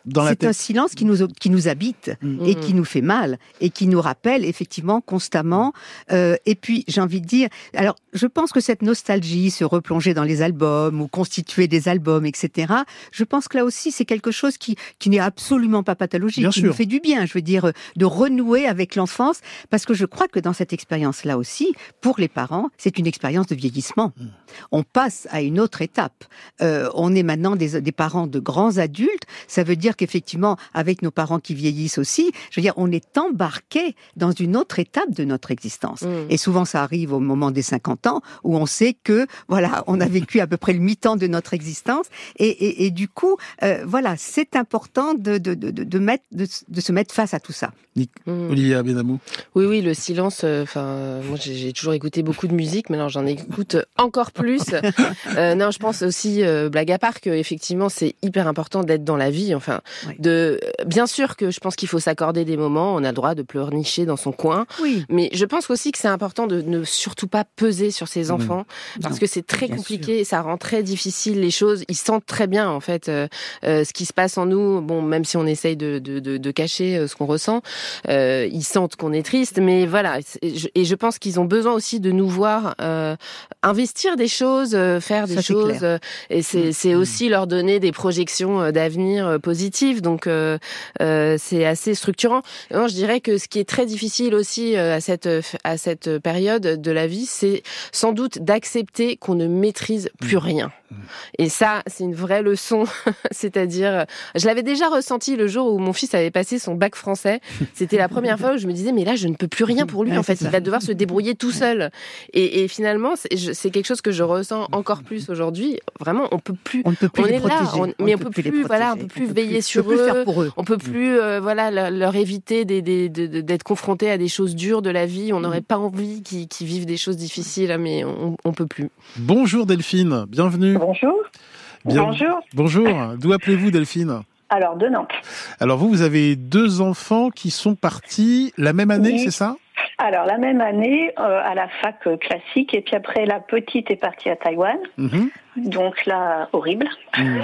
dans la C'est tête. un silence qui nous, qui nous habite mmh. et qui nous fait mal et qui nous rappelle effectivement constamment. Euh, et puis, j'ai envie de dire, alors, je pense que cette nostalgie, se replonger dans les albums ou constituer des albums, et cetera, je pense que là aussi, c'est quelque chose qui, qui n'est absolument pas pathologique, Bien qui sûr. nous fait du bien, je veux dire, de renouer avec l'enfance, parce que je crois que dans cette expérience-là aussi, pour les parents, c'est une expérience de vieillissement. Mmh. On passe à une autre étape. Euh, on est maintenant des, des parents de grands adultes, ça veut dire qu'effectivement, avec nos parents qui vieillissent aussi, je veux dire, on est embarqué dans une autre étape de notre existence. Mmh. Et souvent, ça arrive au moment des cinquante ans, où on sait que, voilà, on a vécu à peu près le mi-temps de notre existence, et, et, et du coup, euh, voilà, c'est important de, de, de, de, mettre, de, de se mettre face à tout ça. Mmh. Olivia Benamou. Oui, oui, le silence, enfin, euh, moi j'ai, j'ai toujours écouté beaucoup de musique, maintenant j'en écoute encore plus. euh, non, je pense aussi, euh, blague à part, qu'effectivement c'est hyper important d'être dans la vie, enfin, oui. de, bien sûr que je pense qu'il faut s'accorder des moments, on a le droit de pleurnicher dans son coin, oui. mais je pense aussi que c'est important de ne surtout pas peser sur ses enfants, mmh. parce non, que c'est très compliqué, sûr. Ça rend très difficile les choses, ils sentent très bien en fait euh, euh, ce qui se passe en nous, bon, même si on essaye de, de, de, de cacher euh, ce qu'on ressent, euh, ils sentent qu'on est triste, mais voilà, et je, et je pense qu'ils ont besoin aussi de nous voir euh, investir des choses, euh, faire des Ça, choses, euh, et c'est, c'est aussi leur donner des projections d'avenir euh, positives, donc euh, euh, c'est assez structurant. Et moi, je dirais que ce qui est très difficile aussi euh, à cette à cette période de la vie, c'est sans doute d'accepter qu'on ne maîtrise plus rien. Et ça, c'est une vraie leçon, c'est-à-dire, je l'avais déjà ressenti le jour où mon fils avait passé son bac français. C'était la première fois où je me disais, mais là, je ne peux plus rien pour lui, en fait, il va devoir se débrouiller tout seul. Et, et finalement, c'est, je, c'est quelque chose que je ressens encore plus aujourd'hui. Vraiment, on peut plus, on ne peut plus on les est protéger. là, on, on mais on peut plus, plus voilà, on peut plus on veiller plus, sur eux, faire pour eux, on peut plus, euh, voilà, leur, leur éviter des, des, de, de, d'être confrontés à des choses dures de la vie. On n'aurait pas envie qu'ils, qu'ils vivent des choses difficiles, mais on, on peut plus. Bonjour Delphine, bienvenue. Bonjour. Bien... Bonjour. Bonjour. D'où appelez-vous Delphine ? Alors, de Nantes. Alors vous, vous avez deux enfants qui sont partis la même année, oui. C'est ça ? Alors, la même année, euh, à la fac euh, classique, et puis après, la petite est partie à Taïwan. Mm-hmm. Donc là, horrible. Mmh.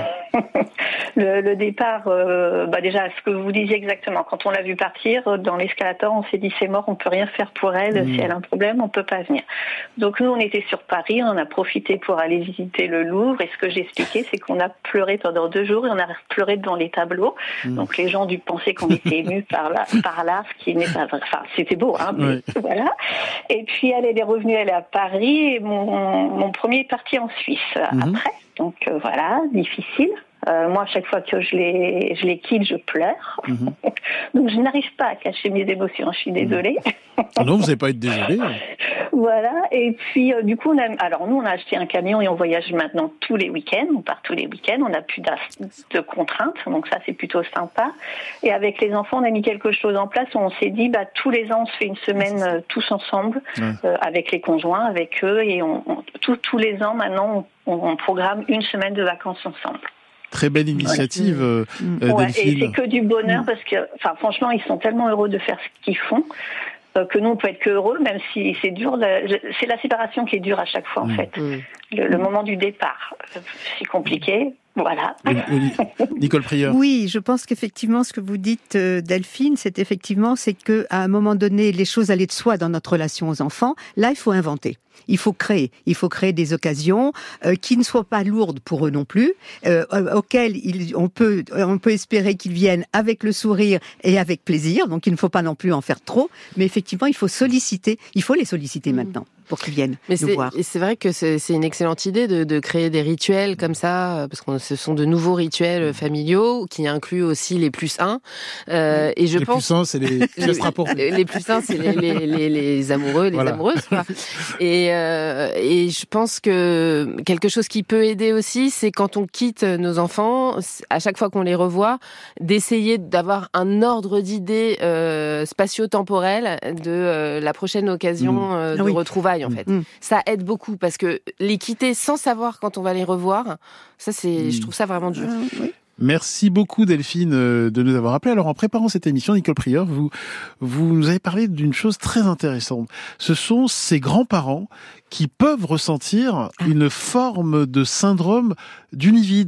le, le départ, euh, bah déjà, ce que vous disiez exactement, quand on l'a vu partir, dans l'escalator, on s'est dit c'est mort, on peut rien faire pour elle, mmh. si elle a un problème, on peut pas venir. Donc nous, on était sur Paris, on a profité pour aller visiter le Louvre, et ce que j'ai expliqué, c'est qu'on a pleuré pendant deux jours, et on a pleuré devant les tableaux. Mmh. Donc les gens ont dû penser qu'on était émus par là, par là, ce qui n'est pas vrai. Enfin, c'était beau, hein, mais oui. Voilà. Et puis elle, elle est revenue, elle est à Paris, et mon, mon premier est parti en Suisse. Mmh. Après, donc euh, voilà, difficile. Euh, moi, à chaque fois que je les, je les quitte, je pleure. Mmh. Donc, je n'arrive pas à cacher mes émotions. Je suis désolée. Ah non, vous n'allez pas être désolée. Voilà. Et puis, euh, du coup, on a, alors nous, on a acheté un camion et on voyage maintenant tous les week-ends. On part tous les week-ends. On n'a plus de contraintes. Donc ça, c'est plutôt sympa. Et avec les enfants, on a mis quelque chose en place où on s'est dit, bah, tous les ans, on se fait une semaine euh, tous ensemble, ouais. euh, avec les conjoints, avec eux. Et on, on, tous, tous les ans, maintenant, on, on programme une semaine de vacances ensemble. Très belle initiative, ouais. euh, ouais, Delphine. Et c'est que du bonheur parce que, enfin, franchement, ils sont tellement heureux de faire ce qu'ils font euh, que nous, on peut être que heureux, même si c'est dur. La, c'est la séparation qui est dure à chaque fois, en mmh. fait. Mmh. Le, le moment du départ, c'est compliqué. Voilà. Nicole Prieur. Oui, je pense qu'effectivement, ce que vous dites, euh, Delphine, c'est effectivement, c'est que à un moment donné, les choses allaient de soi dans notre relation aux enfants. Là, il faut inventer. Il faut créer, il faut créer des occasions euh, qui ne soient pas lourdes pour eux non plus, euh, auxquelles il, on peut, on peut espérer qu'ils viennent avec le sourire et avec plaisir. Donc, il ne faut pas non plus en faire trop, mais effectivement, il faut solliciter, il faut les solliciter mmh. maintenant pour qu'ils viennent mais nous c'est, voir. Et c'est vrai que c'est, c'est une excellente idée de, de créer des rituels comme ça, parce que ce sont de nouveaux rituels familiaux qui incluent aussi les plus un. Euh, et je les pense plus sains, c'est les les, les plus sains, c'est les, les, les, les amoureux, les voilà. amoureuses. Quoi. Et, euh, et je pense que quelque chose qui peut aider aussi, c'est quand on quitte nos enfants, à chaque fois qu'on les revoit, d'essayer d'avoir un ordre d'idées euh, spatio-temporel de euh, la prochaine occasion euh, de oui. retrouvailles. En fait, mmh. ça aide beaucoup parce que les quitter sans savoir quand on va les revoir, ça c'est, mmh. je trouve ça vraiment dur. Euh, oui. Merci beaucoup Delphine de nous avoir appelé. Alors en préparant cette émission, Nicole Prieur, vous vous nous avez parlé d'une chose très intéressante. Ce sont ces grands-parents qui peuvent ressentir ah. une forme de syndrome d'univide.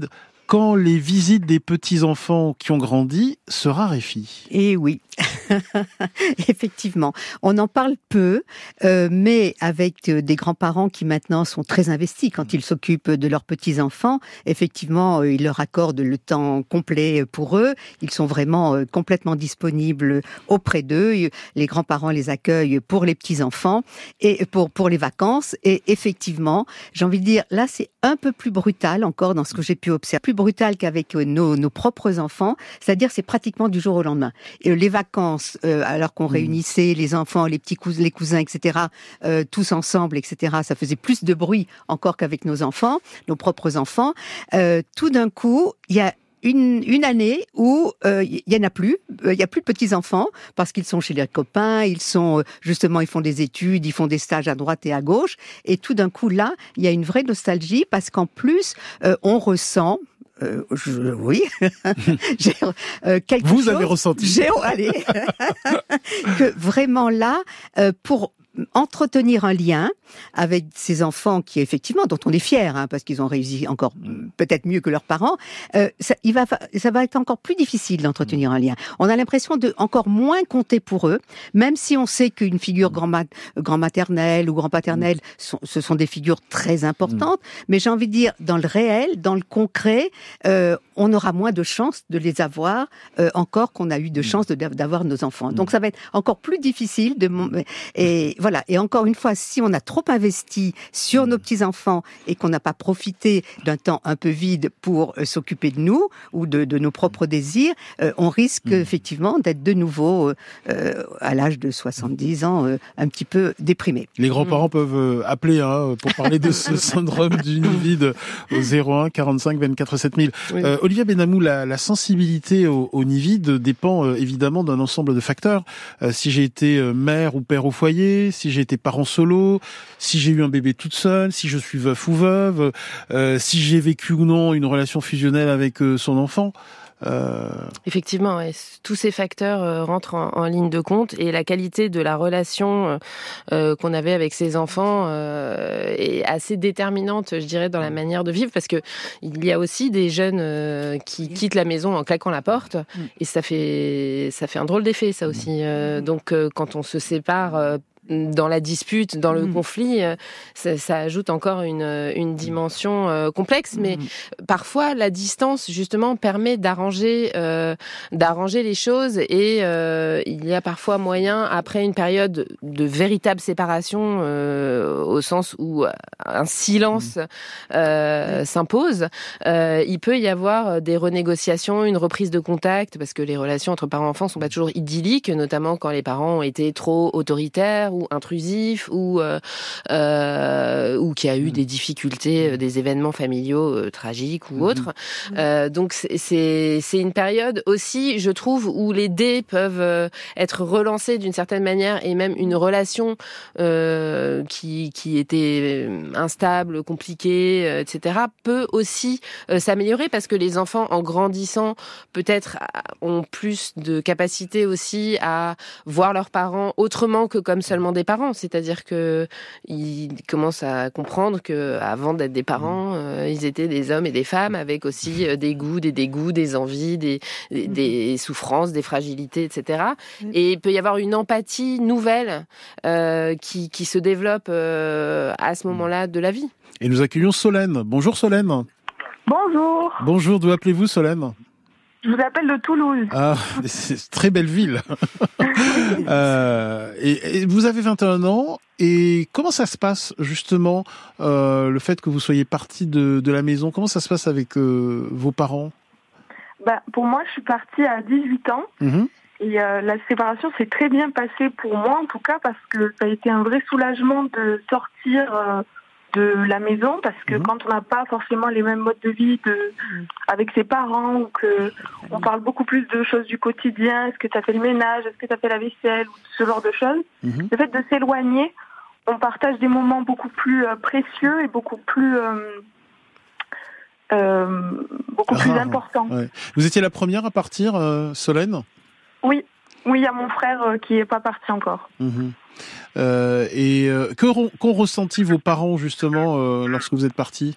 quand les visites des petits-enfants qui ont grandi se raréfient. Et oui, effectivement. On en parle peu, euh, mais avec euh, des grands-parents qui maintenant sont très investis quand ils s'occupent de leurs petits-enfants, effectivement, euh, ils leur accordent le temps complet pour eux. Ils sont vraiment euh, complètement disponibles auprès d'eux. Les grands-parents les accueillent pour les petits-enfants et pour, pour les vacances. Et effectivement, j'ai envie de dire, là, c'est un peu plus brutal encore dans ce que j'ai pu observer. Plus brutal qu'avec nos, nos propres enfants. C'est-à-dire, c'est pratiquement du jour au lendemain. Et les vacances, euh, alors qu'on réunissait les enfants, les petits cousins, les cousins, et cetera, euh, tous ensemble, et cetera, ça faisait plus de bruit encore qu'avec nos enfants, nos propres enfants. Euh, tout d'un coup, il y a Une, une année où il euh, y en a plus, il euh, y a plus de petits enfants parce qu'ils sont chez leurs copains, ils sont euh, justement ils font des études, ils font des stages à droite et à gauche, et tout d'un coup là, il y a une vraie nostalgie parce qu'en plus euh, on ressent. Euh, je, oui, j'ai, euh, quelque Vous chose, avez ressenti. J'ai, allez, que vraiment là, euh, pour entretenir un lien avec ces enfants qui effectivement dont on est fier hein, parce qu'ils ont réussi encore peut-être mieux que leurs parents, euh, ça, il va, ça va être encore plus difficile d'entretenir un lien. On a l'impression de encore moins compter pour eux, même si on sait qu'une figure grand-ma- grand-maternelle ou grand-paternelle sont, ce sont des figures très importantes, mais j'ai envie de dire dans le réel, dans le concret, euh, on aura moins de chances de les avoir euh, encore qu'on a eu de chance de, d'avoir nos enfants. Donc ça va être encore plus difficile de et voilà. Et encore une fois, si on a trop investi sur nos petits-enfants et qu'on n'a pas profité d'un temps un peu vide pour euh, s'occuper de nous ou de, de nos propres désirs, euh, on risque mmh. effectivement d'être de nouveau, euh, à l'âge de soixante-dix ans, euh, un petit peu déprimé. Les grands-parents mmh. peuvent appeler hein, pour parler de ce syndrome du nid vide au zéro un quarante-cinq vingt-quatre sept mille. Oui. Euh, Olivier Benamou, la, la sensibilité au, au nid vide dépend euh, évidemment d'un ensemble de facteurs. Euh, si j'ai été euh, mère ou père au foyer, si j'ai été parent solo, si j'ai eu un bébé toute seule, si je suis veuf ou veuve, euh, si j'ai vécu ou non une relation fusionnelle avec euh, son enfant. Euh... Effectivement, ouais. Tous ces facteurs euh, rentrent en, en ligne de compte et la qualité de la relation euh, qu'on avait avec ses enfants euh, est assez déterminante, je dirais, dans la manière de vivre parce que il y a aussi des jeunes euh, qui quittent la maison en claquant la porte et ça fait ça fait un drôle d'effet, ça aussi. Euh, donc euh, quand on se sépare euh, dans la dispute, dans le mmh. conflit, ça, ça ajoute encore une, une dimension euh, complexe. Mais mmh. parfois, la distance, justement, permet d'arranger, euh, d'arranger les choses. Et euh, il y a parfois moyen, après une période de véritable séparation, euh, au sens où un silence euh, s'impose, euh, il peut y avoir des renégociations, une reprise de contact, parce que les relations entre parents-enfants sont pas toujours idylliques, notamment quand les parents ont été trop autoritaires, ou intrusif, ou euh, euh, ou qui a eu des difficultés, euh, des événements familiaux euh, tragiques ou autres. Euh, donc c'est, c'est c'est une période aussi, je trouve, où les dés peuvent euh, être relancés d'une certaine manière et même une relation euh, qui qui était instable, compliquée, euh, et cetera peut aussi euh, s'améliorer parce que les enfants, en grandissant, peut-être ont plus de capacité aussi à voir leurs parents autrement que comme seulement des parents, c'est-à-dire que ils commencent à comprendre que avant d'être des parents, euh, ils étaient des hommes et des femmes avec aussi euh, des goûts, des dégoûts, des envies, des, des, des souffrances, des fragilités, et cetera. Et il peut y avoir une empathie nouvelle euh, qui, qui se développe euh, à ce moment-là de la vie. Et nous accueillons Solène. Bonjour Solène. Bonjour. Bonjour, d'où appelez-vous Solène ? Je vous appelle de Toulouse. Ah, c'est une très belle ville. euh, et, et vous avez vingt et un ans. Et comment ça se passe justement euh, le fait que vous soyez partie de, de la maison ? Comment ça se passe avec euh, vos parents ? Bah, pour moi, je suis partie à dix-huit ans. Mmh. Et euh, la séparation s'est très bien passée pour moi, en tout cas, parce que ça a été un vrai soulagement de sortir euh, de la maison, parce que mmh. quand on n'a pas forcément les mêmes modes de vie de, avec ses parents, ou que on parle beaucoup plus de choses du quotidien, est-ce que tu as fait le ménage, est-ce que tu as fait la vaisselle, ou ce genre de choses, mmh. le fait de s'éloigner, on partage des moments beaucoup plus euh, précieux et beaucoup plus euh, euh, beaucoup ah, plus importants. Ouais. Vous étiez la première à partir, euh, Solène ? Oui, oui, il y a mon frère euh, qui n'est pas parti encore. Mmh. Euh, et euh, que, qu'ont ressenti vos parents justement euh, lorsque vous êtes partis ?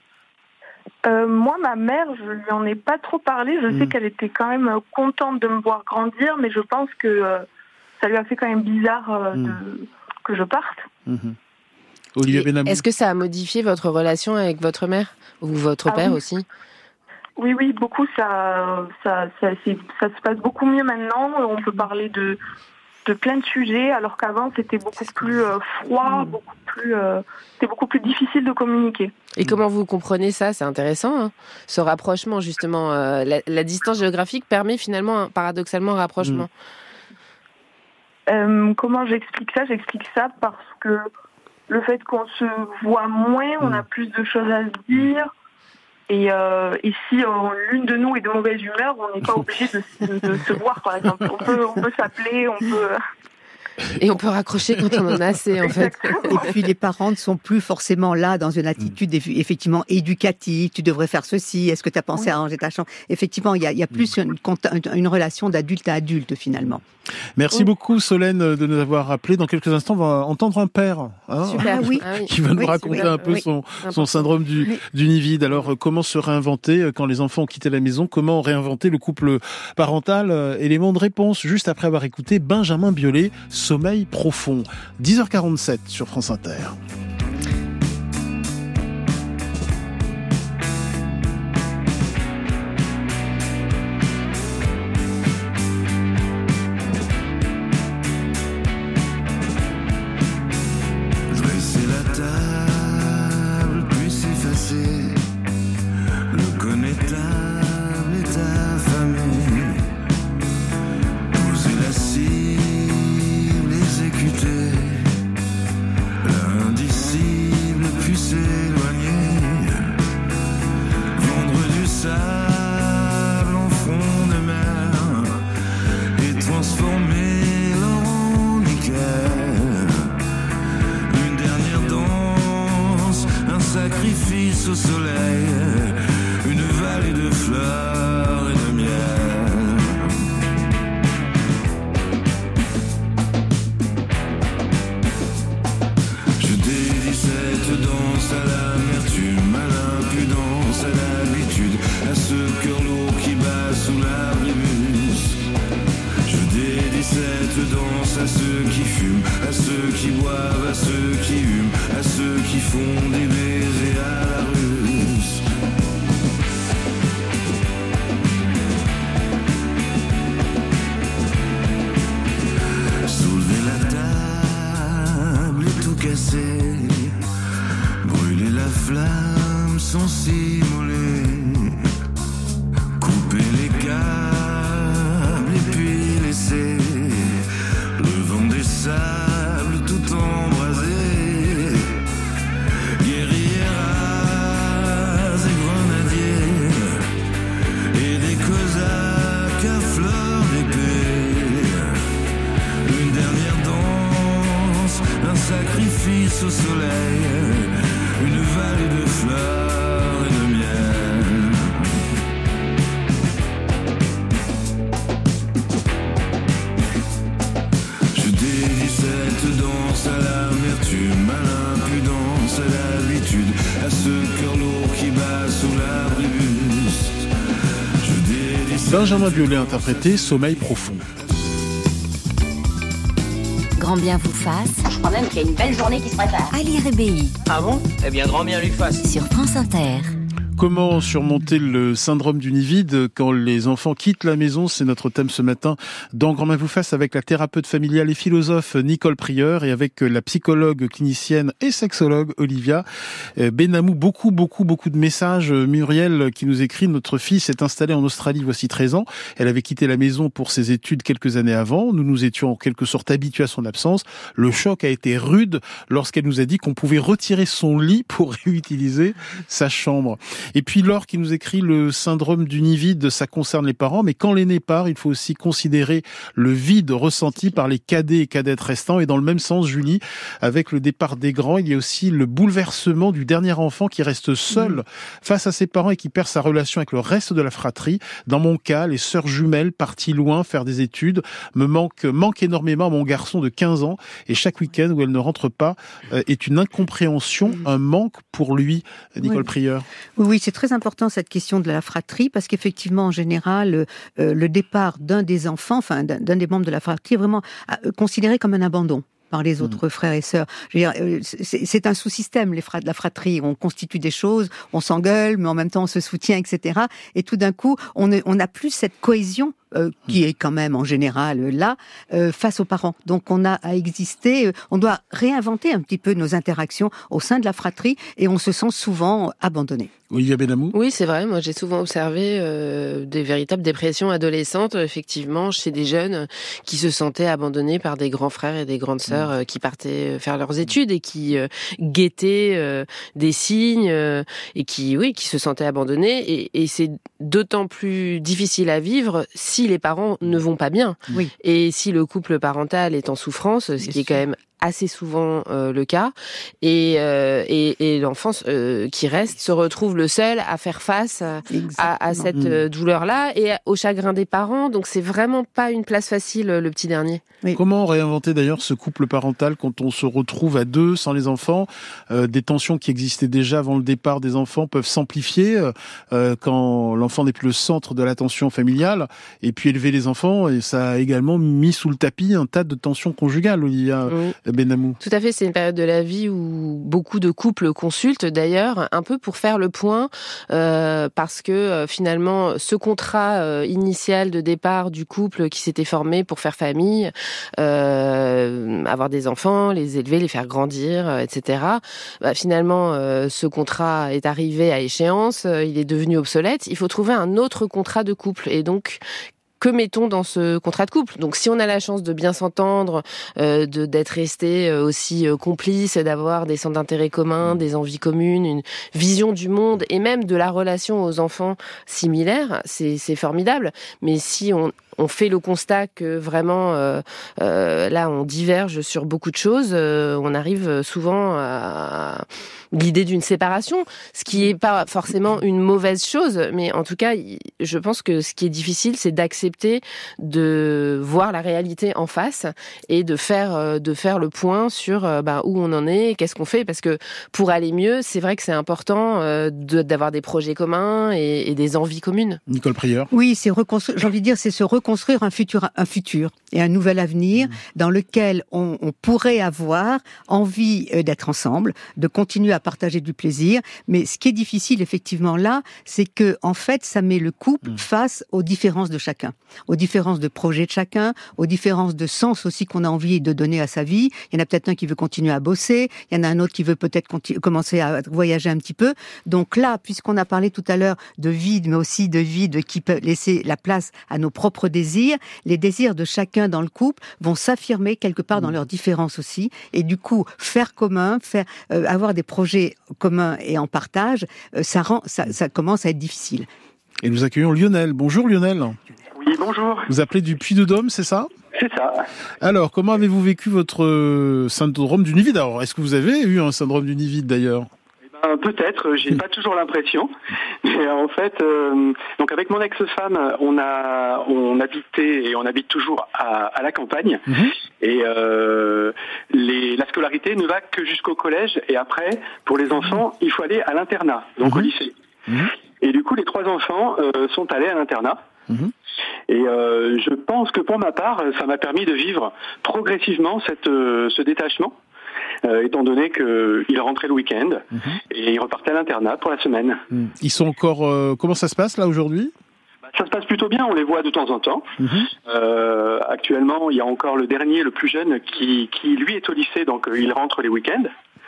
Euh, moi, ma mère, je lui en ai pas trop parlé. Je mmh. sais qu'elle était quand même contente de me voir grandir, mais je pense que euh, ça lui a fait quand même bizarre euh, mmh. de, que je parte. Mmh. Olivia Benamou. Est-ce que ça a modifié votre relation avec votre mère ou votre ah, père oui. aussi? Oui, oui, beaucoup. Ça, ça, ça, c'est, ça se passe beaucoup mieux maintenant. On peut parler de, de plein de sujets, alors qu'avant c'était beaucoup plus euh, froid, mmh. beaucoup plus, euh, c'était beaucoup plus difficile de communiquer. Et comment vous comprenez ça? C'est intéressant, hein, ce rapprochement justement. Euh, la, la distance géographique permet finalement, un, paradoxalement, un rapprochement. Mmh. Euh, comment j'explique ça? J'explique ça parce que le fait qu'on se voit moins, on a plus de choses à se dire. Et, euh, et si euh, l'une de nous est de mauvaise humeur, on n'est pas obligé de, de, de se voir, par exemple. On peut, on peut s'appeler, on peut... Et on peut raccrocher quand on en a assez, en fait. Et puis les parents ne sont plus forcément là dans une attitude effectivement éducative. Tu devrais faire ceci. Est-ce que tu as pensé oui. à ranger ta chambre? Effectivement, il y a, il y a plus une, une relation d'adulte à adulte finalement. Merci oui. beaucoup Solène de nous avoir rappelé. Dans quelques instants, on va entendre un père hein, super, oui. qui va nous oui, raconter super. un peu oui. son, son syndrome du, oui. du nid vide. Alors, comment se réinventer quand les enfants ont quitté la maison? Comment réinventer le couple parental? Élément de réponse juste après avoir écouté Benjamin Biolay, Sommeil profond. dix heures quarante-sept sur France Inter. Dresser la table, puis s'effacer, le connétable est affamé, poser la cible, exécuter l'indicible puis s'éloigner, vendre du sable en fond de mer et transformer l'or en nickel, une dernière danse, un sacrifice au soleil, une vallée de fleurs et de miel. Cette danse à l'amertume, à l'impudence, à l'habitude, à ce cœur lourd qui bat sous l'abribus. Je dédie cette danse à ceux qui fument, à ceux qui boivent, à ceux qui hument, à ceux qui font des baisers à la russe. Soulever la table et tout casser, brûler la flamme sans s'immoler, couper les câbles et puis laisser le vent des sables tout embrasé, guerrières et grenadiers et des cosaques à fleurs d'épée, une dernière danse, un sacrifice au soleil, une vallée de fleurs et de miel. Je dédie cette danse à l'amertume, à l'impudence, à l'habitude, à ce cœur lourd qui bat sous l'abribus. Je dédie Benjamin Biolay interprété Sommeil profond. Grand bien vous fasse. Je crois même qu'il y a une belle journée qui se prépare. Ali Rébéi. Ah bon? Eh bien, grand bien lui fasse. Sur France Inter. Comment surmonter le syndrome du nid vide quand les enfants quittent la maison? C'est notre thème ce matin dans Grand Bien vous fasse avec la thérapeute familiale et philosophe Nicole Prieur et avec la psychologue clinicienne et sexologue Olivia Benamou. Beaucoup, beaucoup, beaucoup de messages. Muriel qui nous écrit: notre fille s'est installée en Australie voici treize ans. Elle avait quitté la maison pour ses études quelques années avant. Nous nous étions en quelque sorte habitués à son absence. Le choc a été rude lorsqu'elle nous a dit qu'on pouvait retirer son lit pour réutiliser sa chambre. Et puis Laure qui nous écrit: le syndrome du nid vide, ça concerne les parents, mais quand l'aîné part, il faut aussi considérer le vide ressenti par les cadets et cadettes restants. Et dans le même sens, Julie, avec le départ des grands, il y a aussi le bouleversement du dernier enfant qui reste seul mmh. face à ses parents et qui perd sa relation avec le reste de la fratrie. Dans mon cas, les sœurs jumelles parties loin faire des études me manquent, manquent énormément à mon garçon de quinze ans, et chaque week-end où elle ne rentre pas euh, est une incompréhension, mmh. un manque pour lui. Nicole oui. Prieur. Oui, oui. Oui, c'est très important cette question de la fratrie, parce qu'effectivement, en général, euh, le départ d'un des enfants, enfin d'un, d'un des membres de la fratrie, est vraiment euh, considéré comme un abandon par les autres mmh. frères et sœurs. Je veux dire, c'est, c'est un sous-système, les fra- la fratrie. On constitue des choses, on s'engueule, mais en même temps on se soutient, et cetera. Et tout d'un coup, on n'a plus cette cohésion Euh, qui est quand même en général euh, là, euh, face aux parents. Donc on a à exister, euh, on doit réinventer un petit peu nos interactions au sein de la fratrie et on se sent souvent abandonné. Olivia Benamou ? Oui, c'est vrai. Moi, j'ai souvent observé euh, des véritables dépressions adolescentes, effectivement, chez des jeunes qui se sentaient abandonnés par des grands frères et des grandes sœurs euh, qui partaient faire leurs études et qui euh, guettaient euh, des signes euh, et qui, oui, qui se sentaient abandonnés. Et, et c'est d'autant plus difficile à vivre si les parents ne vont pas bien. Oui. Et si le couple parental est en souffrance, ce Bien qui sûr. est quand même assez souvent euh, le cas, et, euh, et, et l'enfant euh, qui reste se retrouve le seul à faire face à, à cette euh, douleur-là et au chagrin des parents. Donc c'est vraiment pas une place facile, le petit dernier. Oui. Comment réinventer d'ailleurs ce couple parental quand on se retrouve à deux sans les enfants ? euh, Des tensions qui existaient déjà avant le départ des enfants peuvent s'amplifier euh, quand l'enfant n'est plus le centre de l'attention familiale. Et puis élever les enfants, et ça a également mis sous le tapis un tas de tensions conjugales, Olivia oui. Benamou. Tout à fait, c'est une période de la vie où beaucoup de couples consultent d'ailleurs, un peu pour faire le point, euh, parce que euh, finalement, ce contrat euh, initial de départ du couple qui s'était formé pour faire famille, euh, avoir des enfants, les élever, les faire grandir, euh, et cetera. Bah, finalement, euh, ce contrat est arrivé à échéance, euh, il est devenu obsolète. Il faut trouver un autre contrat de couple, et donc que mettons dans ce contrat de couple ? Donc, si on a la chance de bien s'entendre, euh, de d'être resté aussi euh, complice, d'avoir des centres d'intérêt communs, des envies communes, une vision du monde et même de la relation aux enfants similaire, c'est c'est formidable. Mais si on on fait le constat que vraiment, euh, euh, là, on diverge sur beaucoup de choses. Euh, on arrive souvent à l'idée d'une séparation, ce qui est pas forcément une mauvaise chose, mais en tout cas, je pense que ce qui est difficile, c'est d'accepter de voir la réalité en face et de faire de faire le point sur bah, où on en est, qu'est-ce qu'on fait, parce que pour aller mieux, c'est vrai que c'est important euh, de, d'avoir des projets communs et, et des envies communes. Nicole Prieur. Oui, c'est reconstruire. J'ai envie de dire, c'est se reconstruire. construire un futur, un futur et un nouvel avenir mmh. dans lequel on, on pourrait avoir envie d'être ensemble, de continuer à partager du plaisir. Mais ce qui est difficile effectivement là, c'est que en fait, ça met le couple mmh. face aux différences de chacun, aux différences de projet de chacun, aux différences de sens aussi qu'on a envie de donner à sa vie. Il y en a peut-être un qui veut continuer à bosser, il y en a un autre qui veut peut-être continu- commencer à voyager un petit peu. Donc là, puisqu'on a parlé tout à l'heure de vide, mais aussi de vide qui peut laisser la place à nos propres désirs, les désirs de chacun dans le couple vont s'affirmer quelque part dans leurs différences aussi, et du coup faire commun, faire euh, avoir des projets communs et en partage, euh, ça rend, ça, ça commence à être difficile. Et nous accueillons Lionel. Bonjour Lionel. Oui, bonjour. Vous appelez du Puy-de-Dôme, c'est ça ? C'est ça. Alors, comment avez-vous vécu votre syndrome du nid-vide ? Alors, est-ce que vous avez eu un syndrome du nid-vide d'ailleurs ? Euh, peut-être, j'ai pas toujours l'impression. Mais en fait, euh, donc avec mon ex-femme, on a, on habitait et on habite toujours à, à la campagne. Mmh. Et euh, les, la scolarité ne va que jusqu'au collège. Et après, pour les enfants, il faut aller à l'internat, donc mmh. au lycée. Mmh. Et du coup, les trois enfants euh, sont allés à l'internat. Mmh. Et euh, je pense que pour ma part, ça m'a permis de vivre progressivement cette, euh, ce détachement. Euh, étant donné qu'il rentrait le week-end mmh. et il repartait à l'internat pour la semaine. Mmh. Ils sont encore... Euh, comment ça se passe là aujourd'hui ? Bah, ça se passe plutôt bien, on les voit de temps en temps. Mmh. Euh, actuellement, il y a encore le dernier, le plus jeune, qui, qui lui est au lycée, donc euh, il rentre les week-ends.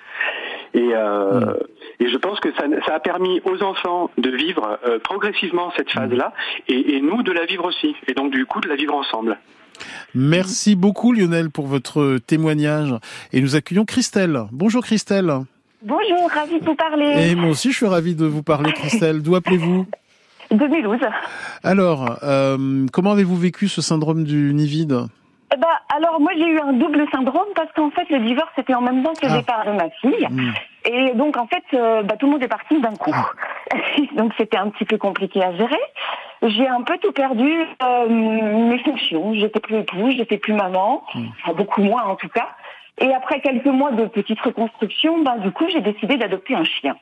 Et, euh, mmh. et je pense que ça, ça a permis aux enfants de vivre euh, progressivement cette phase-là, et, et nous de la vivre aussi, et donc du coup de la vivre ensemble. Merci beaucoup Lionel pour votre témoignage. Et nous accueillons Christelle. Bonjour Christelle. Bonjour, ravie de vous parler. Et moi aussi je suis ravi de vous parler Christelle. D'où appelez-vous ? De Mulhouse. Alors, euh, comment avez-vous vécu ce syndrome du nid vide ? Eh ben, alors moi j'ai eu un double syndrome parce qu'en fait le divorce était en même temps que le ah. départ de ma fille. Mmh. Et donc en fait euh, bah, tout le monde est parti d'un coup. Donc c'était un petit peu compliqué à gérer. J'ai un peu tout perdu, euh, mes fonctions. J'étais plus épouse, j'étais plus maman, mmh. enfin beaucoup moins en tout cas. Et après quelques mois de petite reconstruction, ben, du coup, j'ai décidé d'adopter un chien.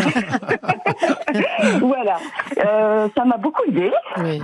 Voilà. Euh, ça m'a beaucoup aidé. Oui.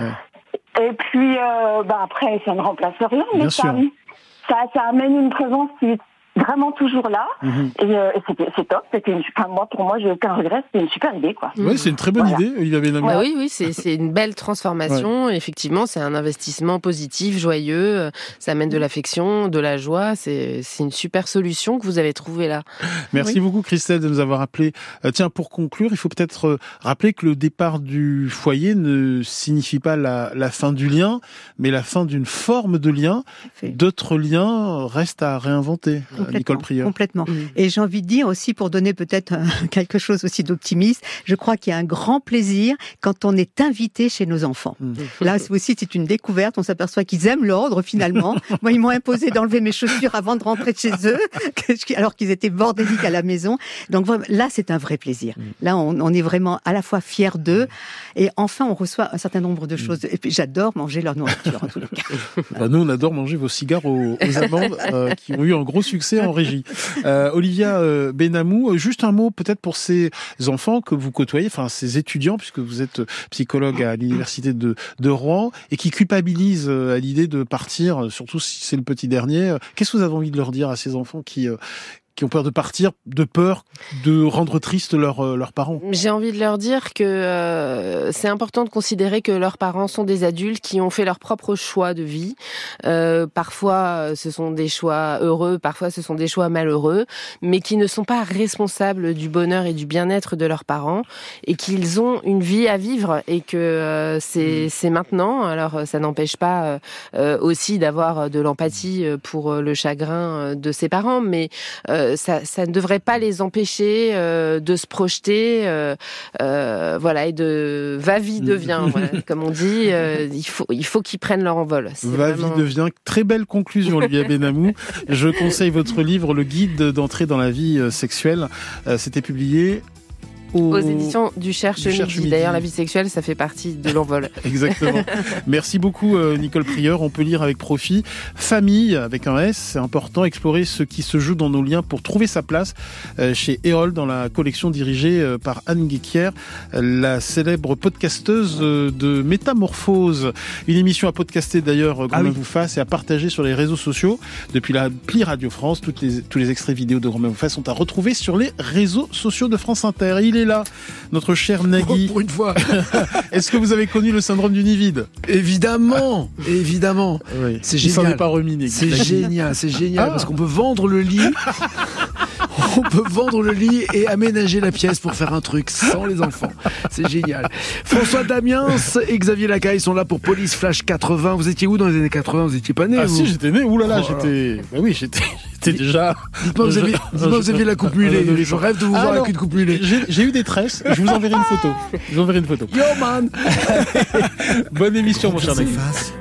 Et puis, euh, ben, après, ça ne remplace rien, mais ça, ça, ça amène une présence qui est vraiment toujours là. Mmh. Et, euh, et c'était, c'est top. C'était une, enfin, moi, pour moi, j'ai aucun regret. C'était une super idée, quoi. Oui, c'est une très bonne voilà. idée, Olivia Benamou. Bah oui, oui, c'est, c'est une belle transformation. Ouais. Effectivement, c'est un investissement positif, joyeux. Ça amène de l'affection, de la joie. C'est, c'est une super solution que vous avez trouvée là. Merci oui. beaucoup, Christelle, de nous avoir appelé. Euh, tiens, pour conclure, il faut peut-être euh, rappeler que le départ du foyer ne signifie pas la, la fin du lien, mais la fin d'une forme de lien. D'autres liens restent à réinventer. Nicole Prieur. Complètement. Mmh. Et j'ai envie de dire aussi, pour donner peut-être euh, quelque chose aussi d'optimiste, je crois qu'il y a un grand plaisir quand on est invité chez nos enfants. Mmh. Là aussi, c'est une découverte. On s'aperçoit qu'ils aiment l'ordre, finalement. Moi, ils m'ont imposé d'enlever mes chaussures avant de rentrer chez eux, alors qu'ils étaient bordéliques à la maison. Donc là, c'est un vrai plaisir. Mmh. Là, on, on est vraiment à la fois fiers d'eux, et enfin, on reçoit un certain nombre de choses. Et puis, j'adore manger leur nourriture, en tous les cas. Bah, nous, on adore manger vos cigares aux, aux amandes, euh, qui ont eu un gros succès en régie. Euh, Olivia euh, Benamou, juste un mot peut-être pour ces enfants que vous côtoyez, enfin ces étudiants, puisque vous êtes psychologue à l'université de, de Rouen, et qui culpabilisent à l'idée de partir, surtout si c'est le petit dernier. Qu'est-ce que vous avez envie de leur dire à ces enfants qui... Euh, qui ont peur de partir, de peur de rendre triste leurs leurs parents? J'ai envie de leur dire que euh, c'est important de considérer que leurs parents sont des adultes qui ont fait leur propre choix de vie. Euh, parfois, ce sont des choix heureux, parfois ce sont des choix malheureux, mais qui ne sont pas responsables du bonheur et du bien-être de leurs parents, et qu'ils ont une vie à vivre, et que euh, c'est, c'est maintenant. Alors, ça n'empêche pas euh, aussi d'avoir de l'empathie pour le chagrin de ses parents, mais euh, Ça, ça ne devrait pas les empêcher euh, de se projeter, euh, euh, voilà, et de va-vie devient, voilà, comme on dit. Euh, il faut, il faut qu'ils prennent leur envol. C'est va-vie vraiment... devient. Très belle conclusion, Olivia Benamou. Je conseille votre livre, Le Guide d'entrée dans la vie sexuelle. Euh, c'était publié Aux... aux éditions du Cherche, du Cherche Midi. Midi. D'ailleurs, la vie sexuelle, ça fait partie de l'envol. Exactement. Merci beaucoup, euh, Nicole Prieur. On peut lire avec profit. Famille, avec un S, c'est important. Explorer ce qui se joue dans nos liens pour trouver sa place euh, chez Erol, dans la collection dirigée euh, par Anne Guéquière, euh, la célèbre podcasteuse euh, de Métamorphose. Une émission à podcaster d'ailleurs, Grand ah Bien oui. vous fasse, et à partager sur les réseaux sociaux. Depuis l'appli Radio France, toutes les, tous les extraits vidéo de Grand Bien vous fasse sont à retrouver sur les réseaux sociaux de France Inter. Il est là, notre cher Nagui. Oh, pour une fois. Est-ce que vous avez connu le syndrome du nid vide? Évidemment, évidemment. Oui. C'est génial. Il s'en est pas remis, Nagui. C'est génial, c'est génial, ah. parce qu'on peut vendre le lit. On peut vendre le lit et aménager la pièce pour faire un truc sans les enfants. C'est génial. François Damiens et Xavier Lacaille sont là pour Police Flash quatre-vingts. Vous étiez où dans les années quatre-vingts? Vous étiez pas né? Ah vous si, j'étais né. Ouh là là, oh, j'étais. Bah oui, j'étais. J'étais déjà. Dites-moi, vous avez, dites-moi, vous aviez la coupe mulet. Je rêve de vous ah, voir alors, avec une coupe mulet. J'ai, j'ai eu des tresses. Je vous enverrai une photo. Je vous enverrai une photo. Yo man. Bonne émission, mon cher Nagui.